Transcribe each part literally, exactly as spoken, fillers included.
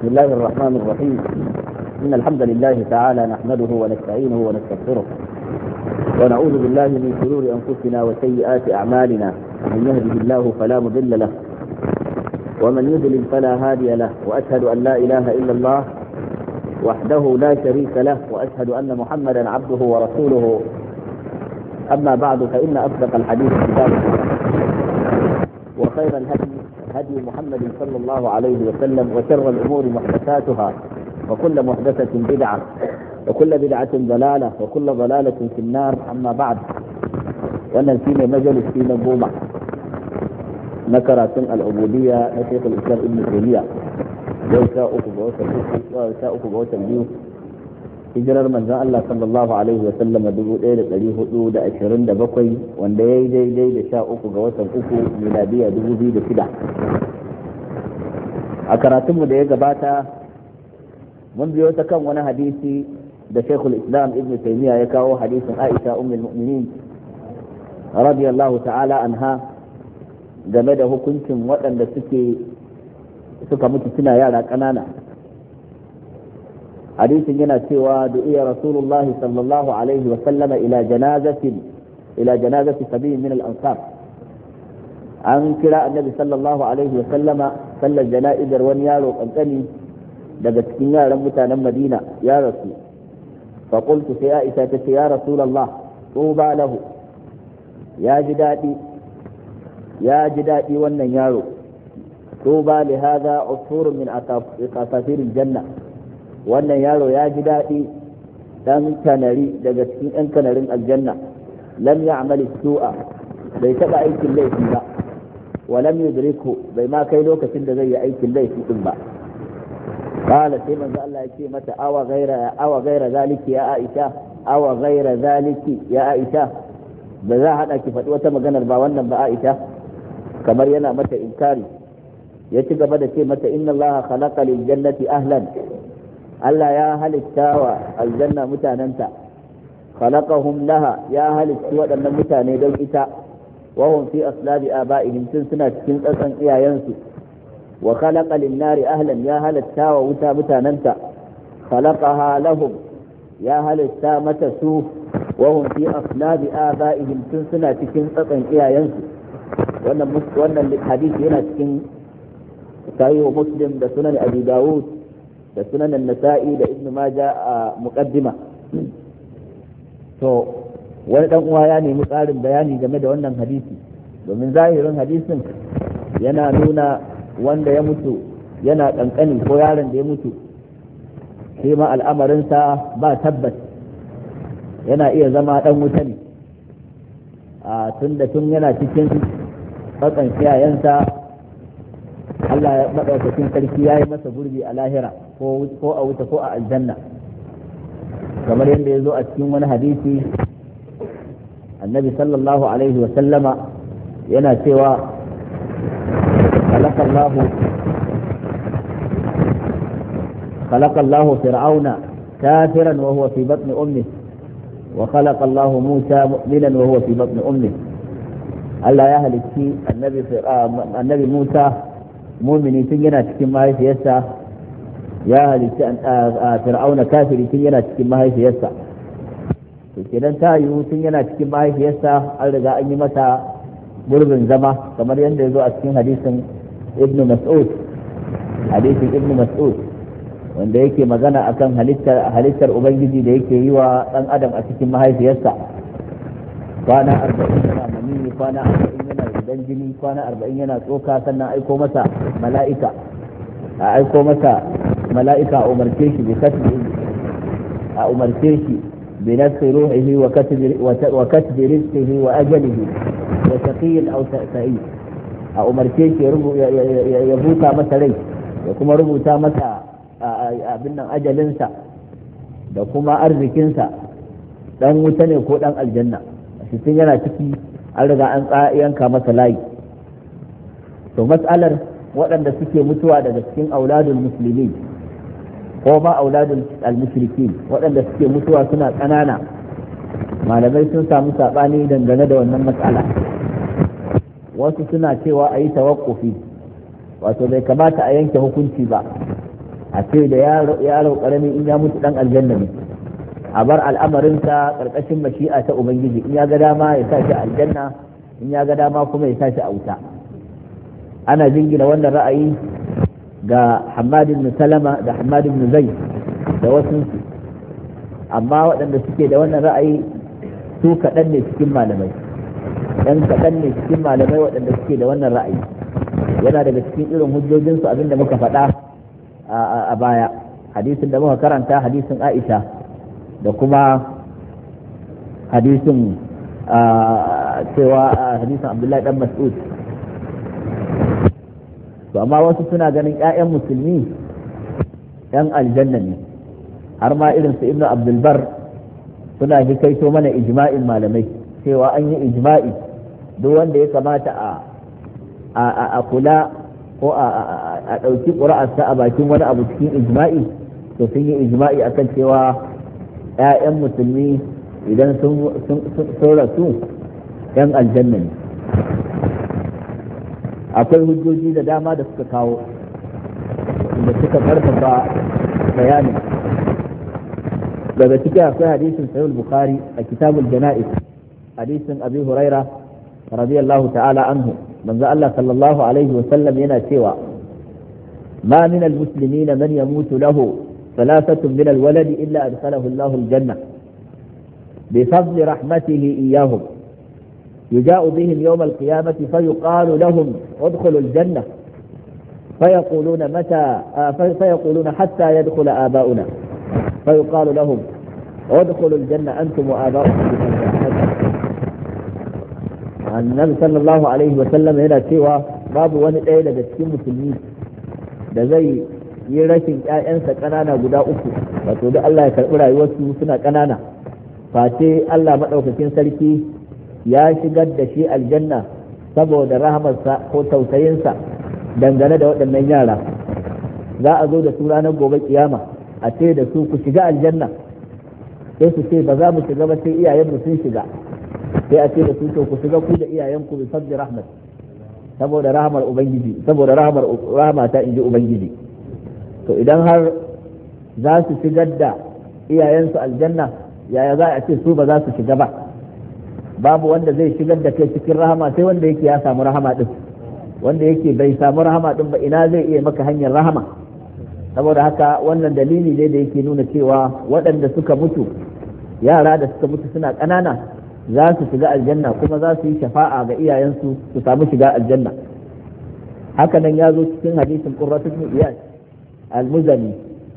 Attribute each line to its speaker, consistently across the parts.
Speaker 1: بسم الله الرحمن الرحيم. إن الحمد لله تعالى نحمده ونستعينه ونستغفره ونعوذ بالله من شرور أنفسنا وسيئات أعمالنا. من يهده الله فلا مضل له ومن يضلل فلا هادي له، وأشهد أن لا إله إلا الله وحده لا شريك له، وأشهد أن محمدا عبده ورسوله. أما بعد، فإن أصدق الحديث كتاب الله، وخير الهدي هدي محمد صلى الله عليه وسلم، وشر الأمور محدثاتها، وكل محدثة بدعة، وكل بدعة ضلالة، وكل ضلالة في النار. أما بعد، وأنا في مجلس في نبومة نكرة العبودية لشيخ الإسلام ابن تيمية ويساؤك بوسا البيوت hijirar manzon Allah sallallahu alaihi wa sallam dubu ɗaya da ɗari hudu da ashirin da bakwai, wanda ya yi daidai da sha uku ga watan uku miladiya dubu biyu da shida. A karatunmu da ya gabata mun biyo ta kan wani hadisi da Sheikhul Islam Ibn Taymiyyah ya kawo, hadisin Aisha ummul mu'minin radiyallahu ta'ala anha game da hukuncin waɗanda suke suka mutu suna yara ƙanana. hadisin yana cewa du'iya rasulullahi sallallahu alaihi wa sallama ila janazatin ila janazati sabiyin min al-ansar. an kira annabi sallallahu alaihi wa sallama sallar jana'izar wani yaro kankani daga cikin yaran mutanen Madina ya rasu. fa qultu sai Aisha ta ce, ya rasulullah, tuba lahu, ya ji dadi ya ji dadi wannan yaro. tuba li hadha usfurun min asafiril janna, wannan yaro ya ji daɗi ɗan kanari daga cikin ɗan kanarin aljanna. lam ya'mal su'a, bai taɓa aikin laifi ba, wa lam yudriku, bai ma kai lokacin da zai yi aikin laifi din ba. qala sai manzo Allah ya ce mata, awa ghaira awa ghaira zaliki ya Aisha, awa ghaira zaliki ya Aisha, ba za hada ki faɗi wata maganar ba wannan ba Aisha, kamar yana mata inkari. ya ci gaba da ce mata, inna Allah khalaqa lil jannati ahlan, Allah ya halitta wa aljanna mutanenta. khalaqahum laha, ya halitta waɗannan mutane don ita. wa hum fi aslabi aba'ihim, tun suna cikin tsatsan iyayensu. wa khalaqa lin-nari ahlan, ya halitta wa wuta mutanenta. khalaqaha lahum, ya halitta mata su. wa hum fi aslabi aba'ihim, tun suna cikin tsatsan iyayensu. wannan wannan hadisi yana cikin sahih Muslim da sunan Abi Dawud da sunan nasa'i da ibn majah a muqaddima. to wani dan uwa ya nemi tsarin bayani game da wannan hadisi, domin zahirin hadisin yana nuna wanda ya mutu yana kankani ko yaron da ya mutu shi ma al'amarinsa ba tabbas, yana iya zama dan wuta ne a tun da tun yana cikin tsakan kiyayensa Allah ya madaukakin sarki ya yi masa gurbi a lahira ko a wuta ko a aljanna, kamar yadda ya zo a cikin wani hadisi. annabi sallallahu alaihi wa sallama yana cewa, khalaqallahu khalaqallahu fir'auna kafiran wa huwa fi batni ummihi wa khalaqallahu musa mu'minan wa huwa fi batni ummihi. Allah ya halicci annabi annabi Musa mumini tun yana cikin mahaifiyarsa, ya halitta a fir'auna kafiri tun yana cikin mahaifiyarsa. to kenan ta yiwu tun yana cikin mahaifiyarsa an riga an yi mata gurbin zama, kamar yadda ya zo a cikin hadisin ibn mas'ud hadisin ibn mas'ud wanda yake magana akan halittar halittar ubangiji da yake yi wa dan adam a cikin mahaifiyarsa. kwana arba'in yana manini, kwana arba'in yana gudan jini, kwana arba'in yana tsoka, sannan aiko masa mala'ika a aiko masa mala'ika a umarce shi bi kasbi a umarce shi bi nafsi ruhihi wa katbi wa katbi rizqihi wa ajalihi wa shaqiyyin aw sa'id. a umarce shi ya buta masa rai, ya kuma rubuta masa abin nan ajalinsa da kuma arzikinsa, dan wuta ne ko dan aljanna. tun yana ciki an riga an yanka masa layi. to mas'alar waɗanda suke mutuwa daga cikin auladul muslimin ko ma auladul al-mushrikin, waɗanda suke mutuwa suna ƙanana, malamai sun samu saɓani dangane da wannan mas'ala. wasu suna cewa a yi tawakkufi, wato bai kamata a yanke hukunci ba a ce da yaro karami in ya mutu dan aljanna ne, a bar al'amarinsa karkashin mashi'a ta ubangiji, in ya ga dama ya sa shi aljanna, in ya ga dama kuma ya sa shi a wuta. Ana jingina wannan ra'ayi ga Hammad ibn Salama da Hammad ibn Zayd da wasu, amma waɗanda suke da wannan ra'ayi su kaɗan ne cikin malamai, ɗan kaɗan ne cikin malamai waɗanda suke da wannan ra'ayi. Yana daga cikin irin hujjojinsu abinda muka faɗa a baya, hadisin da muka karanta, hadisin Aisha da kuma hadisin cewa hadisin Abdullahi dan Mas'ud. To amma wasu suna ganin ƴaƴan musulmi ƴan aljanna ne, har ma irin su Ibn Abdul Bar suna hikaito mana ijma'in malamai cewa an yi ijma'i duk wanda ya kamata a a kula ko a ɗauki ƙura'arsa a bakin wani abu cikin ijma'i, to sun yi ijma'i akan cewa ƴaƴan musulmi idan sun rasu ƴan aljanna ne. Akwai hujjoji da dama da suka kawo da suka karfafa bayanin. Daga ciki akwai hadisin sahih al-Bukhari a kitabul janaiz, hadisin Abi Huraira radiyallahu ta'ala anhu, manzo Allah sallallahu alaihi wa sallam yana cewa ma min al-muslimin man yamutu lahu thalathatun min al-walad illa adkhalahu Allahu al-janna bi fadli rahmatihi iyyahum يجاء بهم يوم القيامة فيقال لهم ادخلوا الجنة فيقولون متى فيقولون حتى يدخل آباؤنا فيقال لهم ادخلوا الجنة أنتم وآباؤكم. النبي صلى الله عليه وسلم هنا سوى باب wani ɗaya daga cikin musulmi da zai yi rashin ƴaƴansa ƙanana guda uku, wato da Allah ya karɓi rayuwarsu suna ƙanana, face Allah maɗaukakin sarki ya shigar da shi aljanna saboda rahamarsa ko tausayinsa dangane da waɗannan yara. Za a zo da su ranar gobe kiyama a ce da su ku shiga aljanna, sai su ce ba za mu shiga ba sai iyayenmu sun shiga, sai a ce da su to ku shiga ku da iyayenku bi fadli rahmat, saboda rahamar ubangiji, saboda rahamar rahama ta inji ubangiji. To idan har za su shigar da iyayensu aljanna, yaya za a ce su ba za su shiga ba? Babu wanda zai shigar da kai cikin rahama sai wanda yake ya samu rahama din, wanda yake bai samu rahama din ba ina zai iya maka hanyar rahama. Saboda haka wannan dalili ne da yake nuna cewa waɗanda suka mutu, yara da suka mutu suna ƙanana, za su shiga aljanna kuma za su yi shafa'a ga iyayensu su samu shiga aljanna. Haka nan ya zo cikin hadisin Qurratu ibn Iyas al-Muzani,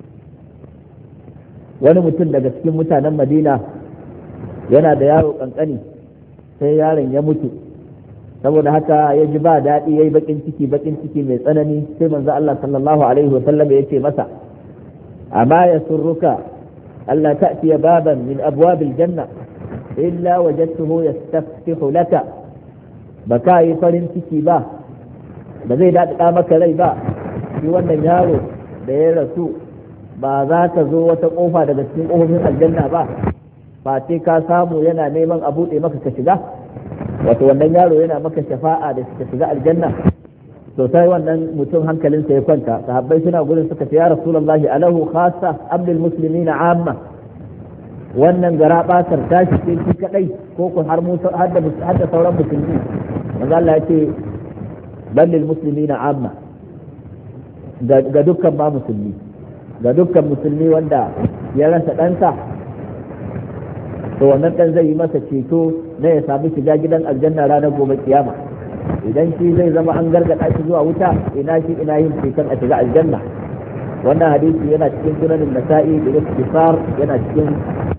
Speaker 1: wani mutum daga cikin mutanen Madina yana da yaro kankani, sai yaron ya mutu. Saboda haka ya ji ba daɗi, ya yi baƙin ciki baƙin ciki mai tsanani. Sai manzo Allah sallallahu alaihi wa sallam ya ce masa, amma yasurruka alla ta'tiya baban min abwabil janna illa wajadtuhu yastaftihu laka, baka yi farin ciki ba, ba zai daɗaɗa maka rai ba, shi wannan yaro da ya rasu ba za ka zo wata ƙofa daga cikin ƙofofin aljanna ba, ba sai ka samu yana neman a buɗe maka ka shiga, wato wannan yaro yana maka shafa'a da ka shiga aljanna. To sai wannan mutum hankalinsa ya kwanta, sahabbai suna gurin suka ce ya rasulullahi alahu khassa am lil muslimina amma, wannan gara basar tashi ce shi kadai ko ku har mu har da har da sauran musulmi? manzo Allah ya ce bal lil muslimina amma, ga dukkan ba musulmi, ga dukkan musulmi wanda ya rasa ɗansa, to wannan dan zai yi masa ceto na ya samu shiga gidan aljanna ranar gobe kiyama. Idan shi zai zama an gargada shi zuwa wuta, ina shi ina yin ceton a shiga aljanna. Wannan hadisi yana cikin sunanin nasa'i da istifar, yana cikin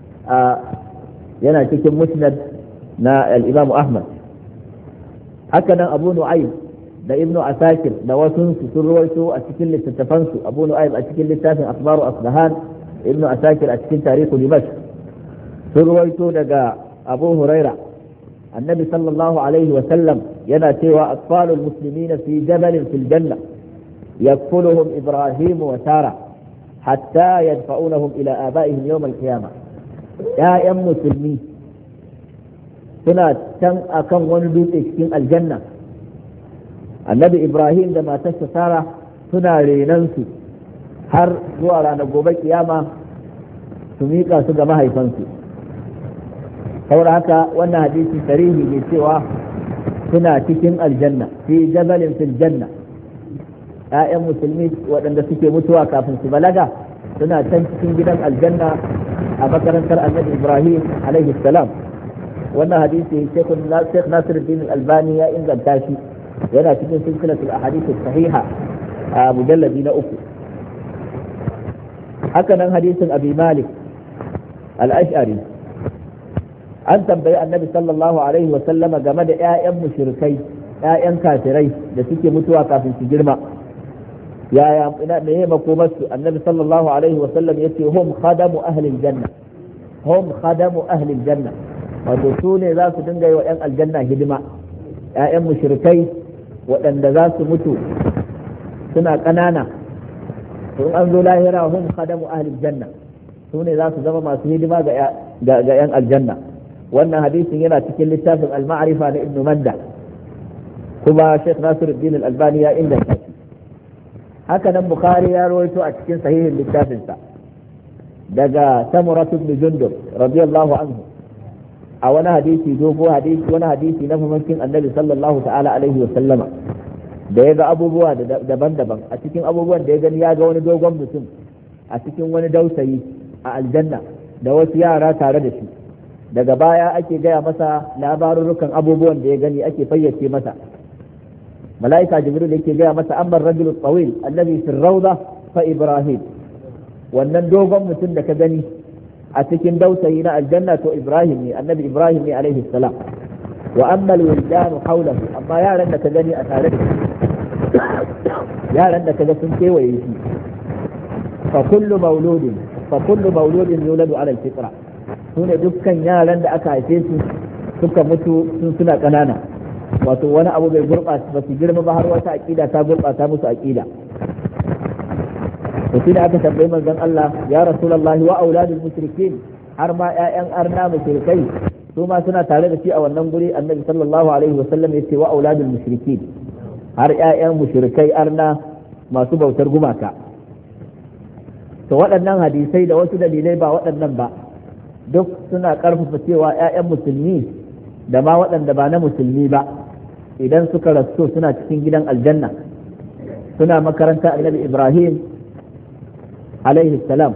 Speaker 1: yana cikin musnad na al-imam Ahmad. Haka nan Abu Nu'aym da Ibn Asakir da wasu sun ruwaito a cikin littattafansu, Abu Nu'aym a cikin littafin Akhbaru Asbahan, Ibn Asakir a cikin Tarihu Dimashq, sun ruwaito daga Abu Huraira annabi sallallahu alaihi wa sallam yana cewa atfalul muslimina fi jabalin fil janna yakfuluhum Ibrahim wa Sara hatta yadfa'unahum ila abaihim yawm al-qiyamah. Ya'yan musulmi suna can akan wani dutse cikin aljanna, annabi Ibrahim da matarsa Sara suna renan su har zuwa ranar gobe kiyama su miƙa su ga mahaifansu. saboda haka wannan hadisi sarihi ne cewa suna cikin aljanna fi jabalin fil janna. ‘Ya'yan musulmi waɗanda suke mutuwa kafin su balaga suna can cikin gidan aljanna a makarantar annabi Ibrahim alaihi salam. wannan hadisi Sheikh Nasiruddin Albani ya inganta shi, yana cikin silsilatul ahadith sahiha a mujalladi na uku. haka nan hadisin Abi Malik al-Ash'ari, an tambayi annabi sallallahu alaihi wa sallama game da ƴaƴan mushrikai, ƴaƴan kafirai da suke mutuwa kafin su girma, yaya ina meye makomarsu? Annabi sallallahu alaihi wa sallam yace hum khadamu ahli aljanna, hum khadamu ahli aljanna, wato su ne za su dinga yi wa ƴan aljanna hidima. ƴaƴan mushrikai waɗanda za su mutu suna ƙanana, to in an zo lahira hum khadamu ahli aljanna, su ne za su zama masu hidima ga ga ƴan aljanna. wannan hadisin yana cikin littafin al-ma'rifa na Ibn Manda, kuma Sheikh Nasiruddin Al-Albani ya inganta shi. haka nan Bukhari ya rawaito a cikin sahihin littafinsa daga Samurah ibn Jundub radiyallahu anhu a wani hadisi dogo hadisi wani hadisi na mamakin Annabi sallallahu ta'ala alaihi wa sallama, da ya ga abubuwa daban-daban. a cikin abubuwan da ya gani ya ga wani dogon mutum a cikin wani dausayi a aljanna da wasu yara tare da shi. daga baya ake gaya masa labarurrukan abubuwan da ya gani, ake fayyace masa. mala'ika jibril yake gaya masa amma rajul tawil allazi fi rawda fa ibrahim, wannan dogon mutum da ka gani a cikin dausayi na aljanna to ibrahim ne, annabi ibrahim ne alaihi salam. wa amma alwildan hawlahu, amma yaran da ka gani a tare da shi, yaran da ka ga sun kewaye shi, fa kullu mauludin fa kullu mauludin yuladu ala alfitra, sune dukkan yaran da aka haife su suka mutu sun suna kanana, wato wani abu bai gurɓata ba su girma ba har wata aqida ta gurɓata musu aqida. to shi da aka tambayi manzon Allah, ya rasulullahi wa auladul mushrikin, har ma ƴaƴan arna mushrikai su ma suna tare da shi a wannan guri? Annabi sallallahu alaihi wa sallam yace wa auladul mushrikin, har ƴaƴan mushrikai arna masu bautar gumaka. to waɗannan hadisai da wasu dalilai ba waɗannan ba duk suna ƙarfafa cewa ƴaƴan musulmi da ma waɗanda ba na musulmi ba idan suka rasu suna cikin gidan aljanna, suna makaranta annabi Ibrahim alaihi salam.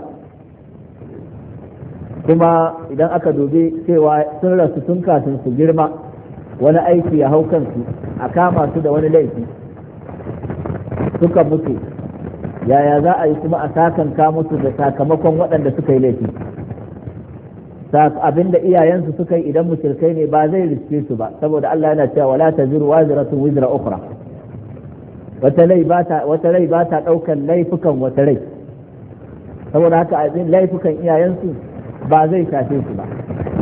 Speaker 1: kuma idan aka dubi cewa sun rasu tun kafin su girma, wani aiki ya hau kansu, a kama su da wani laifi suka mutu, yaya za a yi kuma a sakanka musu da sakamakon waɗanda suka yi laifi? abinda iyayensu suka yi idan mushrikai ne ba zai riske su ba, saboda Allah yana cewa wala taziru waziratun wizra ukhra, wata rai ba ta wata rai ba ta daukan laifukan wata rai, saboda haka abin laifukan iyayensu ba zai shafe su ba.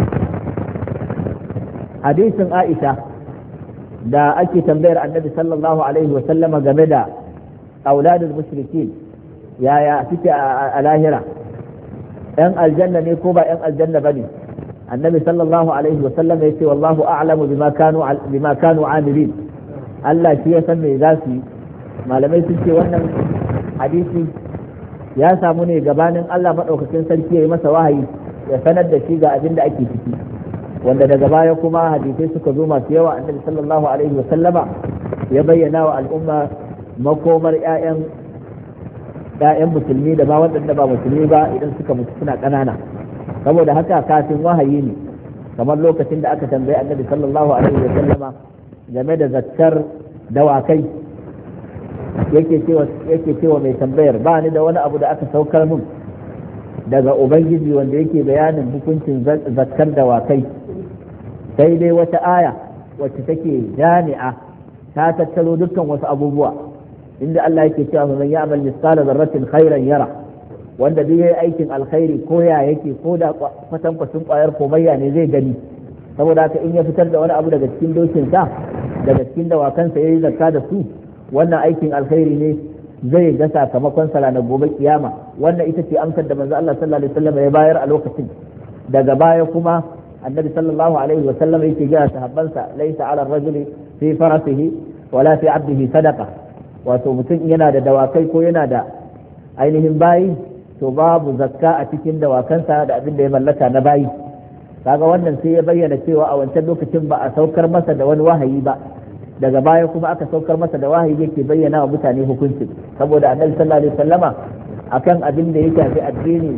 Speaker 1: hadisin Aisha da ake tambayar Annabi sallallahu alaihi wa sallama game da auladul mushrikin, yaya suke a lahira, yan aljanna ne ko ba yan aljanna bane? Annabi sallallahu alaihi wa sallam ya ce wallahu a'lamu bima kanu bima kanu amilin, Allah shi ya san me za su yi. malamai sun ce wannan hadisi ya samu ne gabanin Allah madaukakin sarki ya yi masa wahayi ya sanar da shi ga abin da ake ciki, wanda daga baya kuma hadisai suka zo masu yawa. Annabi sallallahu alaihi wa sallama ya bayyana wa al'umma makomar ƴaƴan ƴaƴan musulmi da ba waɗanda ba musulmi ba idan suka mutu suna ƙanana. saboda haka kafin wahayi ne, kamar lokacin da aka tambayi Annabi sallallahu alaihi wa sallama game da zakkar dawakai, yake cewa yake cewa mai tambayar, ba ni da wani abu da aka saukar mun daga ubangiji wanda yake bayanin hukuncin zakkar dawakai, sai dai wata aya wacce take jami'a ta tattaro dukkan wasu abubuwa, inda Allah yake cewa man ya'mal misqala dharratin khairan yara, wanda duk yayi aikin alkhairi ko ya yake ko da kwatan kwatan kwayar komayya ne zai gani. saboda haka in ya fitar da wani abu daga cikin dokin sa, daga cikin dawakan sa yayi zakka da su, wannan aikin alkhairi ne, zai ga sakamakon sa ranar gobe kiyama. wannan ita ce amsar da manzo Allah sallallahu alaihi wasallam ya bayar a lokacin. daga baya kuma annabi sallallahu alaihi wasallam yake ga sahabbansa, laysa ala ar-rajuli fi farasihi wala fi 'abdihi sadaqa, wato mutum yana da dawakai ko yana da ainihin bayi to babu zakka a cikin dawakansa da abin da ya mallaka na bayi. Kaga wannan sai ya bayyana cewa a wancan lokacin ba a saukar masa da wani wahayi ba, daga baya kuma aka saukar masa da wahayi yake bayyana wa mutane hukunci, saboda annabi sallallahu alaihi wasallama akan abin da ya shafi addini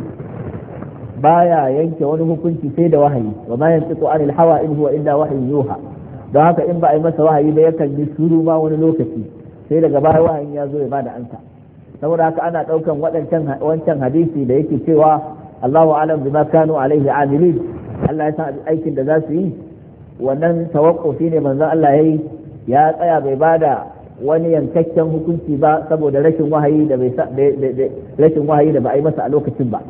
Speaker 1: baya yanke wani hukunci sai da wahayi, wa ma yantiqu anil hawa in huwa illa wahyun yuha. don haka in ba a yi masa wahayi ba yakan yi shiru ma wani lokaci sai daga baya wahayin ya zo ya bada ansa. saboda haka ana daukan wadancan wancan hadisi da yake cewa Allahu a'lam bima kanu alaihi amilin, Allah ya san aikin da za su yi, wannan tawaqqufi ne manzon Allah yayi, ya tsaya bai bada wani yankakken hukunci ba saboda rashin wahayi da bai rashin wahayi da ba a yi masa a lokacin ba.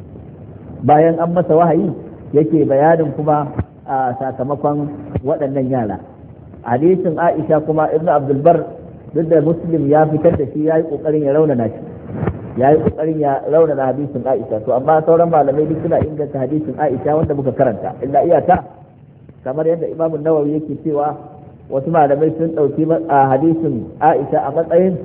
Speaker 1: Bayan an masa wahayi yake bayanin kuma a sakamakon waɗannan yara. Hadisin Aisha kuma Ibn Abdul Bar duk da Muslim ya fitar da shi, ya yi ƙoƙarin ya raunana shi, ya yi ƙoƙarin ya raunana hadisin Aisha, to amma sauran malamai duk suna inganta hadisin Aisha wanda muka karanta, illa iyaka kamar yadda Imam Nawawi yake cewa wasu malamai sun ɗauki a hadisin Aisha a matsayin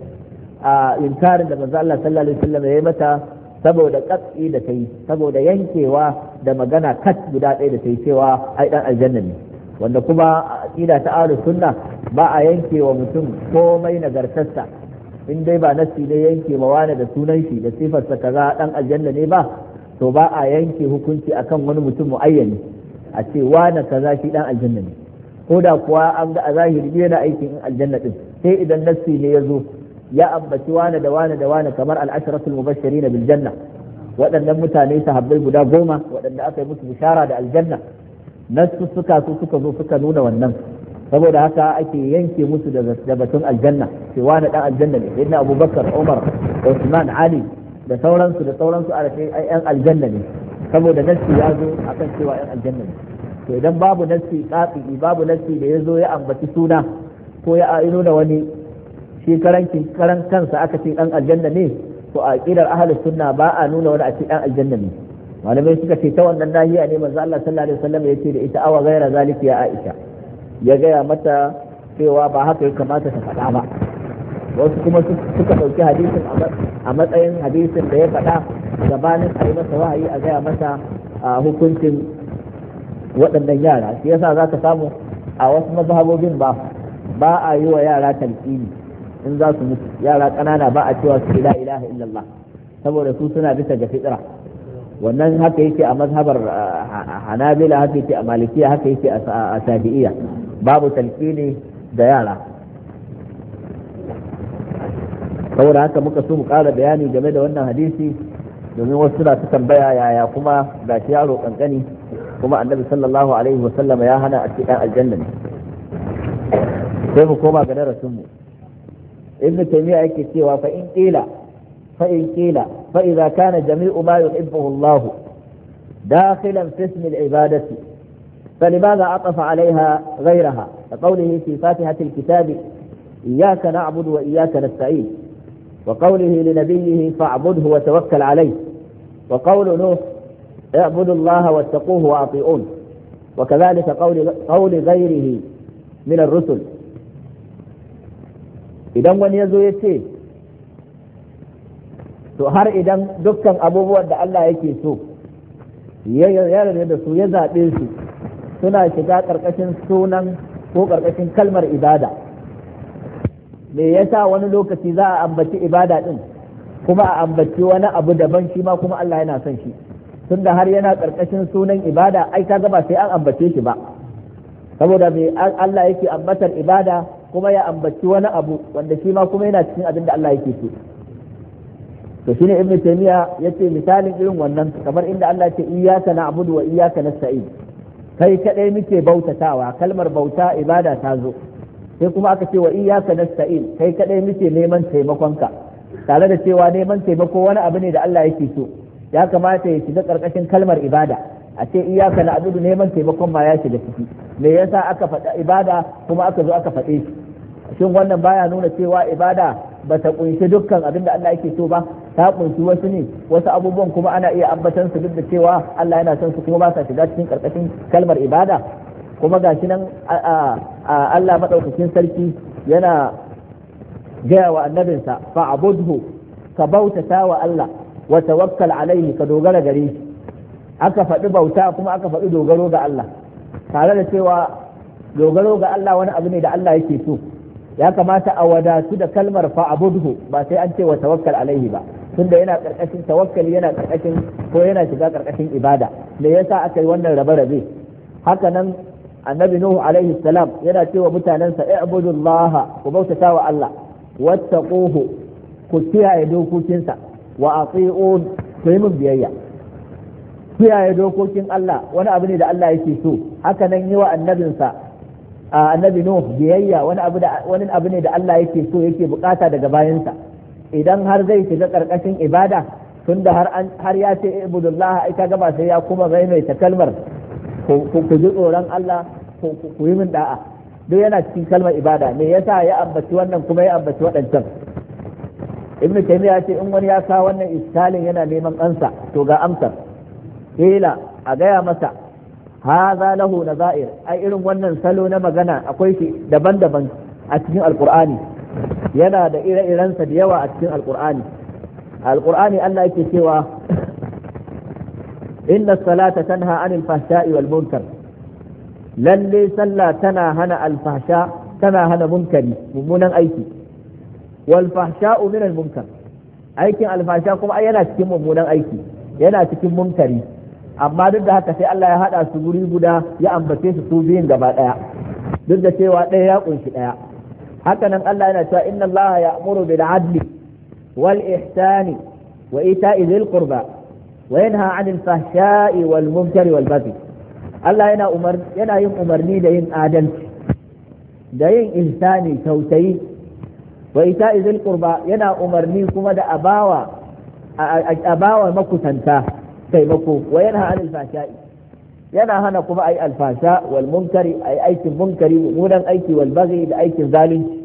Speaker 1: a inkarin da manzo Allah sallallahu alaihi wasallam ya yi mata saboda katsi da ta yi, saboda yankewa da magana kat guda ɗaya da ta yi cewa ai dan aljanna ne, wanda kuma aqida ta ahlus sunna ba a yanke wa mutum komai nagartarsa in dai ba nasi ne yanke ma wani da sunan shi da sifarsa kaza dan aljanna ne ba, to ba a yanke hukunci akan wani mutum muayyani a ce wani kaza shi dan aljanna ne, ko da kuwa an ga a zahiri yana aikin aljanna din, sai idan nasi ne ya zo ya ambaci wane da wane da wane kamar al'asharatul mubashirin bil janna, waɗannan mutane sahabbai guda goma waɗanda aka yi musu bishara da aljanna, nasu suka su suka zo suka nuna wannan, saboda haka ake yanke musu da batun aljanna, sai wane dan aljanna ne, sayyidina Abubakar, Umar, Usman, Ali da sauransu da sauransu a rashin yan aljanna ne, saboda nasi ya zo akan cewa yan aljanna ne. to idan babu nasi qati babu nasi da ya zo ya ambaci suna ko ya aino da wani shi karan kansa aka ce dan aljanna ne, to a aqidar ahlus sunna ba a nuna wani a ce dan aljanna ne. malamai suka ce ta wannan nahiya ne manzo Allah sallallahu alaihi wasallam ya ce da ita awa gaira zalika ya Aisha, ya gaya mata cewa ba haka ya kamata ta faɗa ba. wasu kuma suka ɗauki hadisin a matsayin hadisin da ya faɗa gabanin a yi masa wahayi a gaya masa hukuncin waɗannan yara. shi yasa za ka samu a wasu mazhabobin ba ba a yi wa yara talqini in za su mutu, yara ƙanana ba a cewa su la ilaha illallah saboda su suna bisa ga fitra. wannan haka yake a mazhabar hanabila, haka yake a malikiya, haka yake a shafi'iyya, babu talqini da yara. saboda haka muka so mu ƙara bayani game da wannan hadisi, domin wasu suna su tambaya yaya kuma ga shi yaro kankani kuma annabi sallallahu alaihi wasallam ya hana a cikin aljanna ne. sai mu koma ga darasin mu. ibn taymiya yake cewa fa in qila fa in qila fa idza kana jami'u ma yuhibbuhu Allah dakhilan fi ism al-ibadati فلماذا عطف عليها غيرها كقوله في فاتحة الكتاب إياك نعبد وإياك نستعين، وقوله لنبيه فاعبده وتوكل عليه، وقول نوح اعبدوا الله واتقوه وأطيعون، وكذلك قول, قول غيره من الرسل. idan wani ya zo ya ce to har idan dukkan abubuwan da Allah yake so ya yarda da su ya zaɓe su suna shiga ƙarƙashin sunan ko ƙarƙashin kalmar ibada, me yasa wani lokaci za a ambaci ibada din kuma a ambaci wani abu daban shi ma kuma Allah yana son shi, tunda har yana ƙarƙashin sunan ibada ai kaga ba sai an ambace shi ba, saboda me Allah yake ambatar ibada kuma ya ambaci wani abu wanda shi ma kuma yana cikin abin da Allah yake so. to shine ibnu taymiya yace misalin irin wannan kamar inda Allah ya ce iyyaka na'budu wa iyyaka nasta'in, kai kadai muke bautatawa, kalmar bauta ibada ta zo, sai kuma aka ce wa iyyaka nasta'in, kai kadai muke neman taimakonka, tare da cewa neman taimako wani abu ne da Allah yake so, ya kamata ya shiga karkashin kalmar ibada, a ce iyyaka na'budu neman taimakon ma ya shiga ciki. me yasa aka faɗa ibada kuma aka zo aka faɗe shi? shin wannan baya nuna cewa ibada ba ta kunshi dukkan abin da Allah yake so ba, ta kunshi wasu ne, wasu abubuwan kuma ana iya ambatan su duk da cewa Allah yana son su kuma ba sa shiga cikin karkashin kalmar ibada. kuma gashi nan Allah madaukakin sarki yana gaya wa annabinsa fa'budhu ka bautata wa Allah wa tawakkal alaihi ka dogara gare shi aka faɗi bauta kuma aka faɗi dogaro ga Allah tare da cewa dogaro ga Allah wani abu ne da Allah yake so ya kamata a wadatu da kalmar fa'budhu ba sai an ce wa tawakkal alaihi ba tunda yana karkashin tawakkali yana karkashin ko yana shiga karkashin ibada me yasa aka yi wannan rabe-rabe haka nan annabi nuhu alaihi salam yana cewa mutanensa i'budullaha ku bautata wa Allah wattaquhu ku kiyaye dokokinsa wa ati'un ku yi min biyayya kiyaye dokokin Allah wani abu ne da Allah yake so haka nan yi wa annabinsa annabi nuhu biyayya wani abu da wani abu ne da Allah yake so yake bukata daga bayansa idan har zai shiga karkashin ibada tunda har har ya ce ibudullah ai kaga ba sai ya kuma maimaita kalmar ku ji tsoron Allah ku yi min da'a duk yana cikin kalmar ibada me yasa ya ambaci wannan kuma ya ambaci waɗancan ibn taymiya ce in wani ya kawo wannan iskalin yana neman ansa to ga amsar kila a gaya masa haza lahu nazair ai irin wannan salo na magana akwai shi daban-daban a cikin alqur'ani yana da ire-irensa da yawa a cikin alqur'ani alqur'ani Allah yake cewa inna salata tanha anil fahsha'i wal munkar lalle sallah tana hana alfahsha tana hana munkari mummunan aiki wal fahsha'u min al munkar aikin alfahsha kuma ai yana cikin mummunan aiki yana cikin munkari amma duk da haka sai Allah ya hada su guri guda ya ambace su su biyun gaba daya duk da cewa ɗaya ya kunshi ɗaya haka nan Allah yana cewa inna Allah ya'muru bil adli wal ihsani wa ita'i dhil qurba wa yanha 'anil fahsha'i wal munkari wal baghi Allah yana umar yana yin umarni da yin adalci da yin ihsani tausayi wa ita'i dhil qurba yana umarni kuma da abawa abawa makusanta taimako wa yanha 'anil fahsha'i yana hana kuma ai alfasha wal munkari ai aikin munkari mummunan aiki wal baghi da aikin zalunci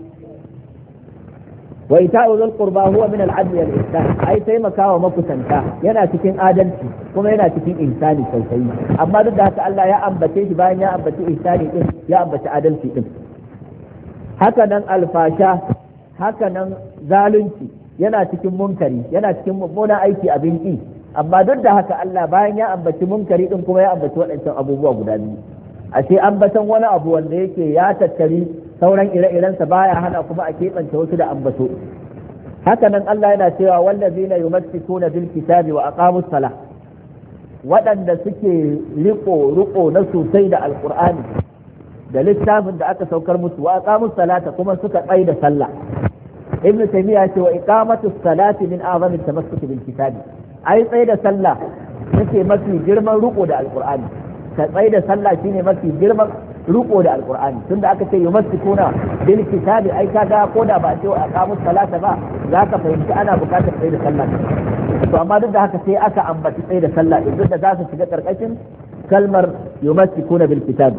Speaker 1: wa ita'u dhil qurba huwa min al 'adl wal ihsan ai taimakawa makusanta yana cikin adalci kuma yana cikin ihsani sosai amma duk da haka Allah ya ambace shi bayan ya ambace ihsani din ya ambace adalci din haka nan alfasha haka nan zalunci yana cikin munkari yana cikin mummunan aiki abin ki amma duk da haka Allah bayan ya ambaci munkari din kuma ya ambaci waɗancan abubuwa guda biyu ashe ambatan wani abu wanda yake ya tattari sauran ire-irensa baya hana kuma a keɓance wasu da ambato haka nan Allah yana cewa wallazina yumassikuna bil kitabi wa aqamus salah waɗanda suke riko riko na sosai da alqur'ani da littafin da aka saukar musu wa aqamus salata kuma suka tsai da sallah ibn taymiya ce wa iqamatus salati min a'zami tamassuk bil kitabi ai tsaye da sallah yake mafi girman riko da alqur'ani ka tsaye da sallah shine mafi girman riko da alqur'ani tunda aka ce yumassikuna bil kitabi ai kaga ko da ba a ce wa aqamus salata ba zaka fahimci ana bukatar tsaye da sallah to amma duk da haka sai aka ambaci tsaye da sallah din duk da za su shiga karkashin kalmar yumassikuna bil kitabi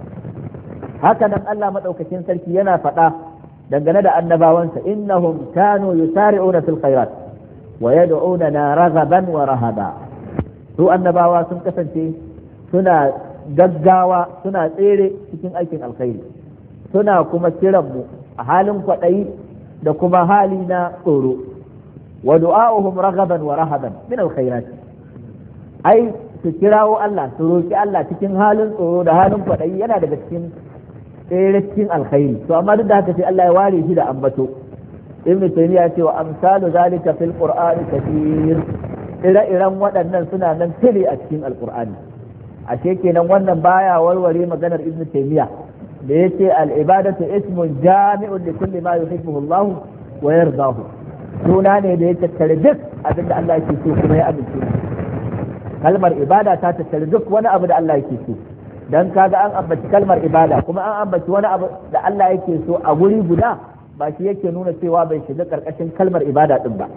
Speaker 1: haka nan Allah madaukakin sarki yana faɗa dangane da annabawansa innahum kanu yusari'una fil khairat wa yad'unana raghaban wa rahaba su annabawa sun kasance suna gaggawa suna tsere cikin aikin alkhairi suna kuma kiran mu a halin kwaɗayi da kuma hali na tsoro wa du'a'uhum raghaban wa rahaban min alkhairat ai su kirawo Allah su roki Allah cikin halin tsoro da halin kwaɗayi yana daga cikin tsere cikin alkhairi to amma duk da haka sai Allah ya ware shi da ambato ibn taymiya ce wa amsalu zalika fil qur'ani kathir ire-iren waɗannan suna nan tili a cikin alqur'ani ashe kenan wannan baya warware maganar ibn taymiya da yace al ibadatu ismun jami'un li kulli ma yuhibbuhu Allah wa yardahu suna ne da ya tattare duk abin da Allah yake so kuma ya amince kalmar ibada ta tattare duk wani abu da Allah yake so dan kaga an ambaci kalmar ibada kuma an ambaci wani abu da Allah yake so a guri guda ba shi yake nuna cewa bai shiga karkashin kalmar ibada din ba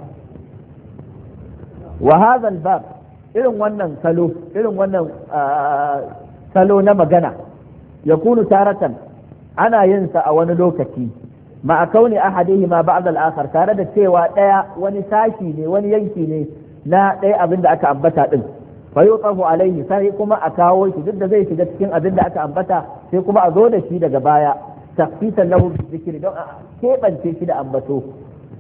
Speaker 1: wa hadha al-bab irin wannan salo irin wannan salo na magana yakunu taratan ana yin sa a wani lokaci ma kauni ahadihima ba'd al-akhar tare da cewa daya wani sashi ne wani yanki ne na daya abin da aka ambata din fa yutafu alaihi sai kuma a kawo shi duk da zai shiga cikin abin da aka ambata sai kuma a zo da shi daga baya takfisan lahu bi zikri don a keɓance shi da ambato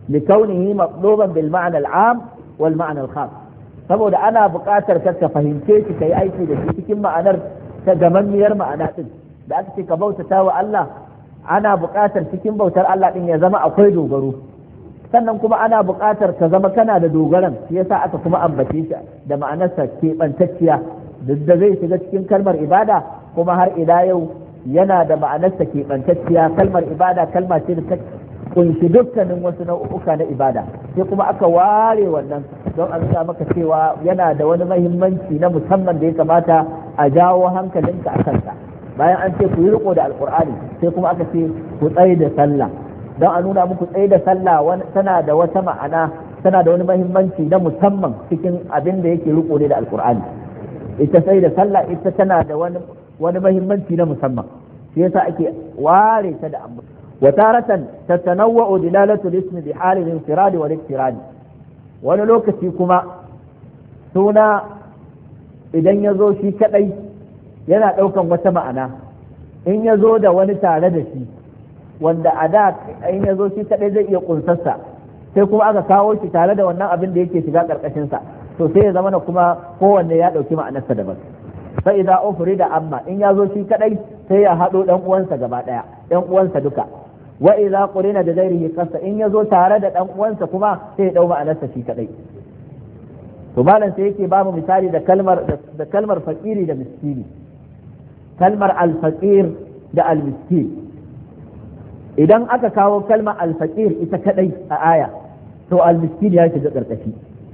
Speaker 1: لكونه مطلوبا بالمعنى العام والمعنى الخاص saboda ana buƙatar ka fahimce shi kai aiki da shi cikin ma'anar ta gamammiyar ma'ana din da aka ce ka bautata wa Allah ana buƙatar cikin bautar Allah din ya zama akwai dogaro sannan kuma ana buƙatar ka zama kana da dogaran shi yasa aka kuma ambace shi da ma'anarsa keɓantacciya duk da zai shiga cikin kalmar ibada kuma har ila yau yana da ma'anarsa keɓantacciya kalmar ibada kalma ce da ta kunshi dukkanin wasu nau'uka na ibada sai kuma aka ware wannan don a nuna maka cewa yana da wani mahimmanci na musamman da ya kamata a jawo hankalinka a kansa bayan an ce ku yi riko da alkur'ani sai kuma aka ce ku tsaye da sallah don a nuna muku tsaye da sallah tana da wata ma'ana tana da wani mahimmanci na musamman cikin abin da yake riko ne da alkur'ani ita tsaye da sallah ita tana da wani wani mahimmanci na musamman shi yasa ake ware ta da amma وتارة تتنوع دلالة الاسم بحال الانفراد والاقتران wani lokaci kuma suna idan ya zo shi kadai yana daukan wata ma'ana in ya zo da wani tare da shi wanda a da in ya zo shi kadai zai iya kunsarsa sai kuma aka kawo shi tare da wannan abin da yake shiga karkashinsa to sai ya zama na kuma kowanne ya dauki ma'anarsa daban sai idza ufrida amma in ya zo shi kadai sai ya hado dan uwansa gaba daya dan uwansa duka wa idza qurina da ghairihi qassa in yazo tare da dan uwansa kuma sai ya dau ma'anarsa shi kadai to malam sai yake ba mu misali da kalmar da kalmar fakiri da miskini kalmar al-faqir da al-miskin idan aka kawo kalmar al-faqir ita kadai a aya to al-miskin ya shiga karkashi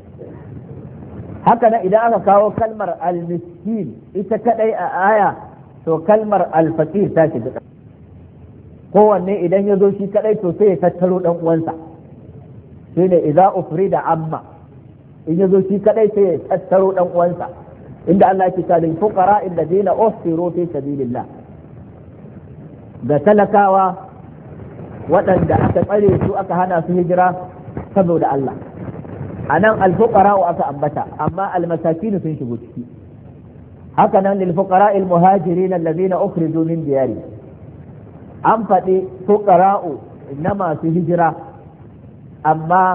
Speaker 1: haka nan idan aka kawo kalmar al-miskin ita kadai a aya to kalmar al-faqir ta shiga kowanne idan ya zo shi kadai to sai ya tattaro dan uwansa shi ne idza ufrida amma in ya zo shi kadai sai ya tattaro dan uwansa inda Allah ya ce lil fuqara alladhina usiru fi sabilillah ga talakawa waɗanda aka tsare su aka hana su hijira saboda Allah anan al fuqara aka ambata amma al masakin sun shigo ciki haka nan lil fuqara al muhajirin alladhina ukhriju min diyarihim an faɗi fuqara'u na masu hijira amma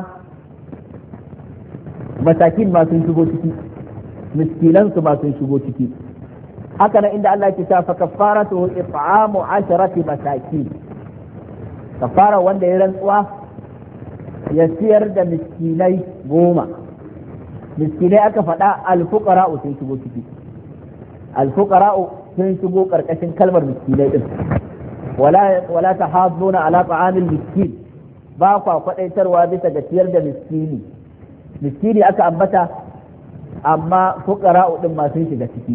Speaker 1: masakin ma sun shigo ciki miskinansu ma sun shigo ciki haka nan inda Allah ke ta fa kaffaratu it'amu asharati masakin kafara wanda ya rantsuwa ya siyar da miskinai goma miskinai aka faɗa al-fuqara'u sun shigo ciki al-fuqara'u sun shigo karkashin kalmar miskinai din ولا ولا تحاضون على طعام المسكين ba kwa kwadaitarwa bisa ga ciyar da miskini miskini aka ambata amma fuqara'u din ma sun shiga ciki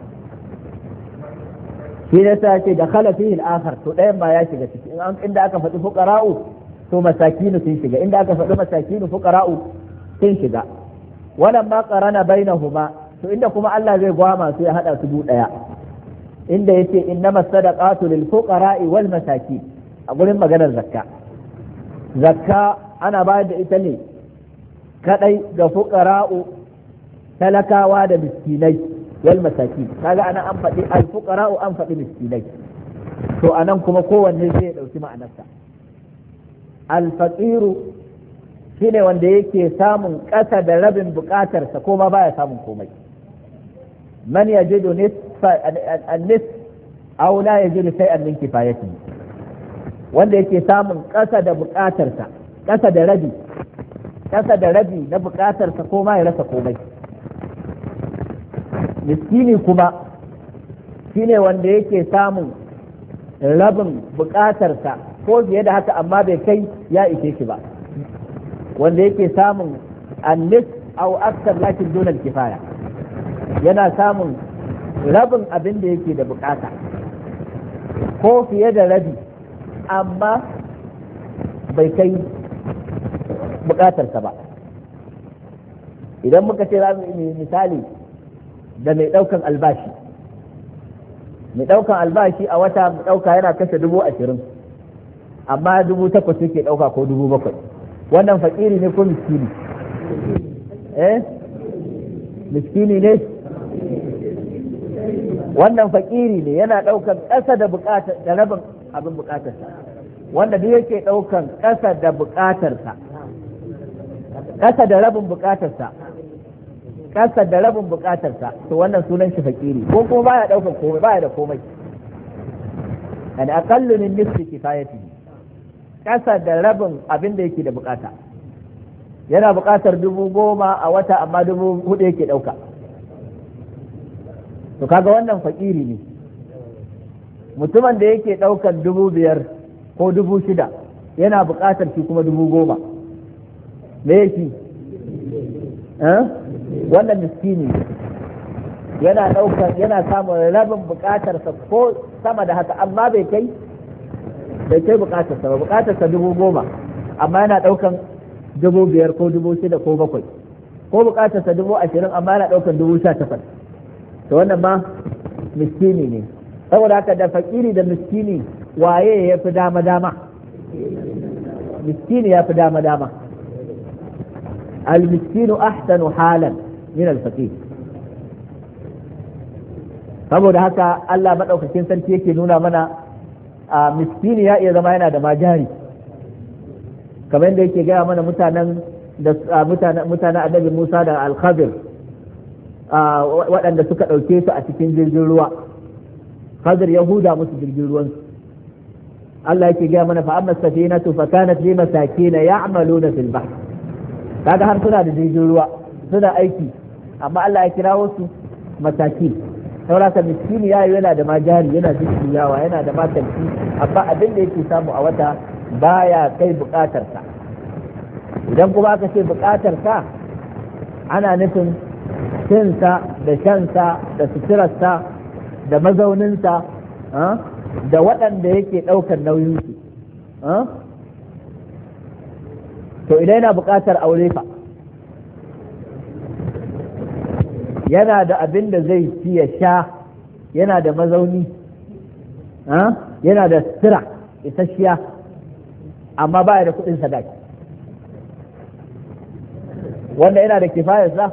Speaker 1: shi ne sai ce da khala fihi al-akhar to ɗayan ma ya shiga ciki inda aka faɗi fuqara'u to masakinu sun shiga inda aka faɗi masakinu fuqara'u sun shiga wannan ma qarana bainahuma to inda kuma Allah zai gwama su ya hada su bu daya inda yace innama sadaqatu lil fuqara'i wal masakin a gurin maganar zakka zakka ana bayar da ita ne kadai ga fuqara'u talakawa da miskinai wal masakin kaga ana an faɗi al fuqara'u an faɗi miskinai to anan kuma kowanne zai dauki ma'anarsa al faqiru shine wanda yake samun ƙasa da rabin buƙatarsa ko ma baya samun komai man yajidu nisfa an-nisf aw la yajidu shay'an min kifayatihi wanda yake samun ƙasa da buƙatarsa ƙasa da rabi ƙasa da rabi na buƙatarsa ko ma ya rasa komai miskini kuma shine wanda yake samun rabin buƙatarsa ko fiye da haka amma bai kai ya ishe shi ba wanda yake samun an-nisf aw akthar lakin duna al-kifaya yana samun rabin abin da yake da bukata ko fiye da rabi amma bai kai bukatarsa ba idan muka ce za mu misali da mai daukan albashi mai daukan albashi a wata mu dauka yana kashe dubu ashirin amma dubu takwas yake dauka ko dubu bakwai wannan fakiri ne ko miskini eh miskini ne wannan fakiri ne yana daukan ƙasa da bukatar da rabin abin bukatarsa wanda duk yake daukan ƙasa da bukatarsa ƙasa da rabin buƙatarsa ƙasa da rabin buƙatarsa to wannan sunan shi fakiri ko kuma baya ɗaukar komai baya da komai yani aqallu min nisfi kifayatihi ƙasa da rabin abin da yake da buƙata yana buƙatar dubu goma a wata amma dubu hudu yake ɗauka to kaga wannan fakiri ne. Mutumin da yake ɗaukar dubu biyar ko dubu shida yana buƙatar shi kuma dubu goma me yake wannan miskini yana ɗaukar yana samun rabin buƙatarsa ko sama da haka amma bai kai bai kai buƙatarsa ba buƙatarsa dubu goma amma yana ɗaukar dubu biyar ko dubu shida ko bakwai ko buƙatarsa dubu ashirin amma yana ɗaukar dubu sha takwas to wannan ma miskini ne. Saboda haka da fakiri da miskini waye ya fi dama dama? miskini ya fi dama dama. al-miskinu ahsanu halan min al-faqir. Saboda haka Allah madaukakin sarki yake nuna mana a miskini ya iya zama yana da majari kamar yadda yake gaya mana mutanen da mutanen mutanen annabi Musa da al-Khadir waɗanda suka ɗauke su a cikin jirgin ruwa. Khadir ya huda musu jirgin ruwansu. Allah yake gaya mana fa amma safinatu fa kanat li masakin ya'maluna fil bahr. Kaga har suna da jirgin ruwa suna aiki amma Allah ya kirawo su masakin. Sauraka miskini yayi yana da majari yana jikkiyawa yana da matanci amma abin da yake samu a wata baya kai bukatarsa. Idan kuma aka ce bukatarsa ana nufin cinsa da shansa da suturarsa da mazauninsa da waɗanda yake ɗaukar nauyinsu to idan yana buƙatar aure fa yana da abin da zai ci ya sha yana da mazauni yana da sutura isasshiya amma baya da kuɗin sadaki wanda yana da kifayarsa.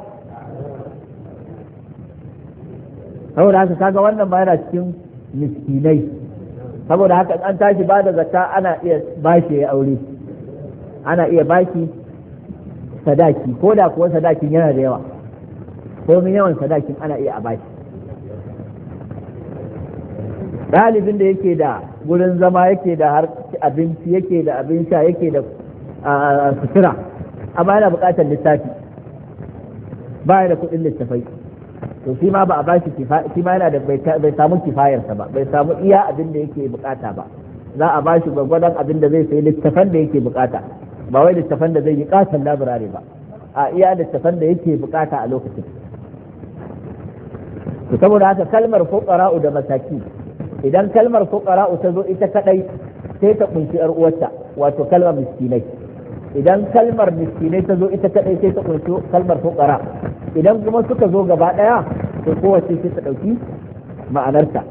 Speaker 1: Saboda haka kaga wannan ba yana cikin miskinai. Saboda haka an tashi ba da zakka ana iya bashi ya aure ana iya bashi sadaki ko da kuwa sadakin yana da yawa ko min yawan sadakin ana iya a bashi. Ɗalibin da yake da gurin zama yake da har abinci yake da abin sha yake da sutura amma yana buƙatar littafi ba da kuɗin littafai to shi ma ba a bashi shi ma yana da bai samu kifayarsa ba bai samu iya abin da yake bukata ba za a bashi gwagwadon abin da zai sayi littafan da yake bukata ba wai littafan da zai yi katon labirare ba a iya littafan da yake bukata a lokacin. to saboda haka kalmar fuqara'u da masaki idan kalmar fuqara'u ta zo ita kadai sai ta kunshi yar uwarta wato kalmar miskinai idan kalmar miskinai ta zo ita kadai sai ta kunshi kalmar fuqara idan kuma suka zo gaba daya to kowace sai ta dauki ma'anarta.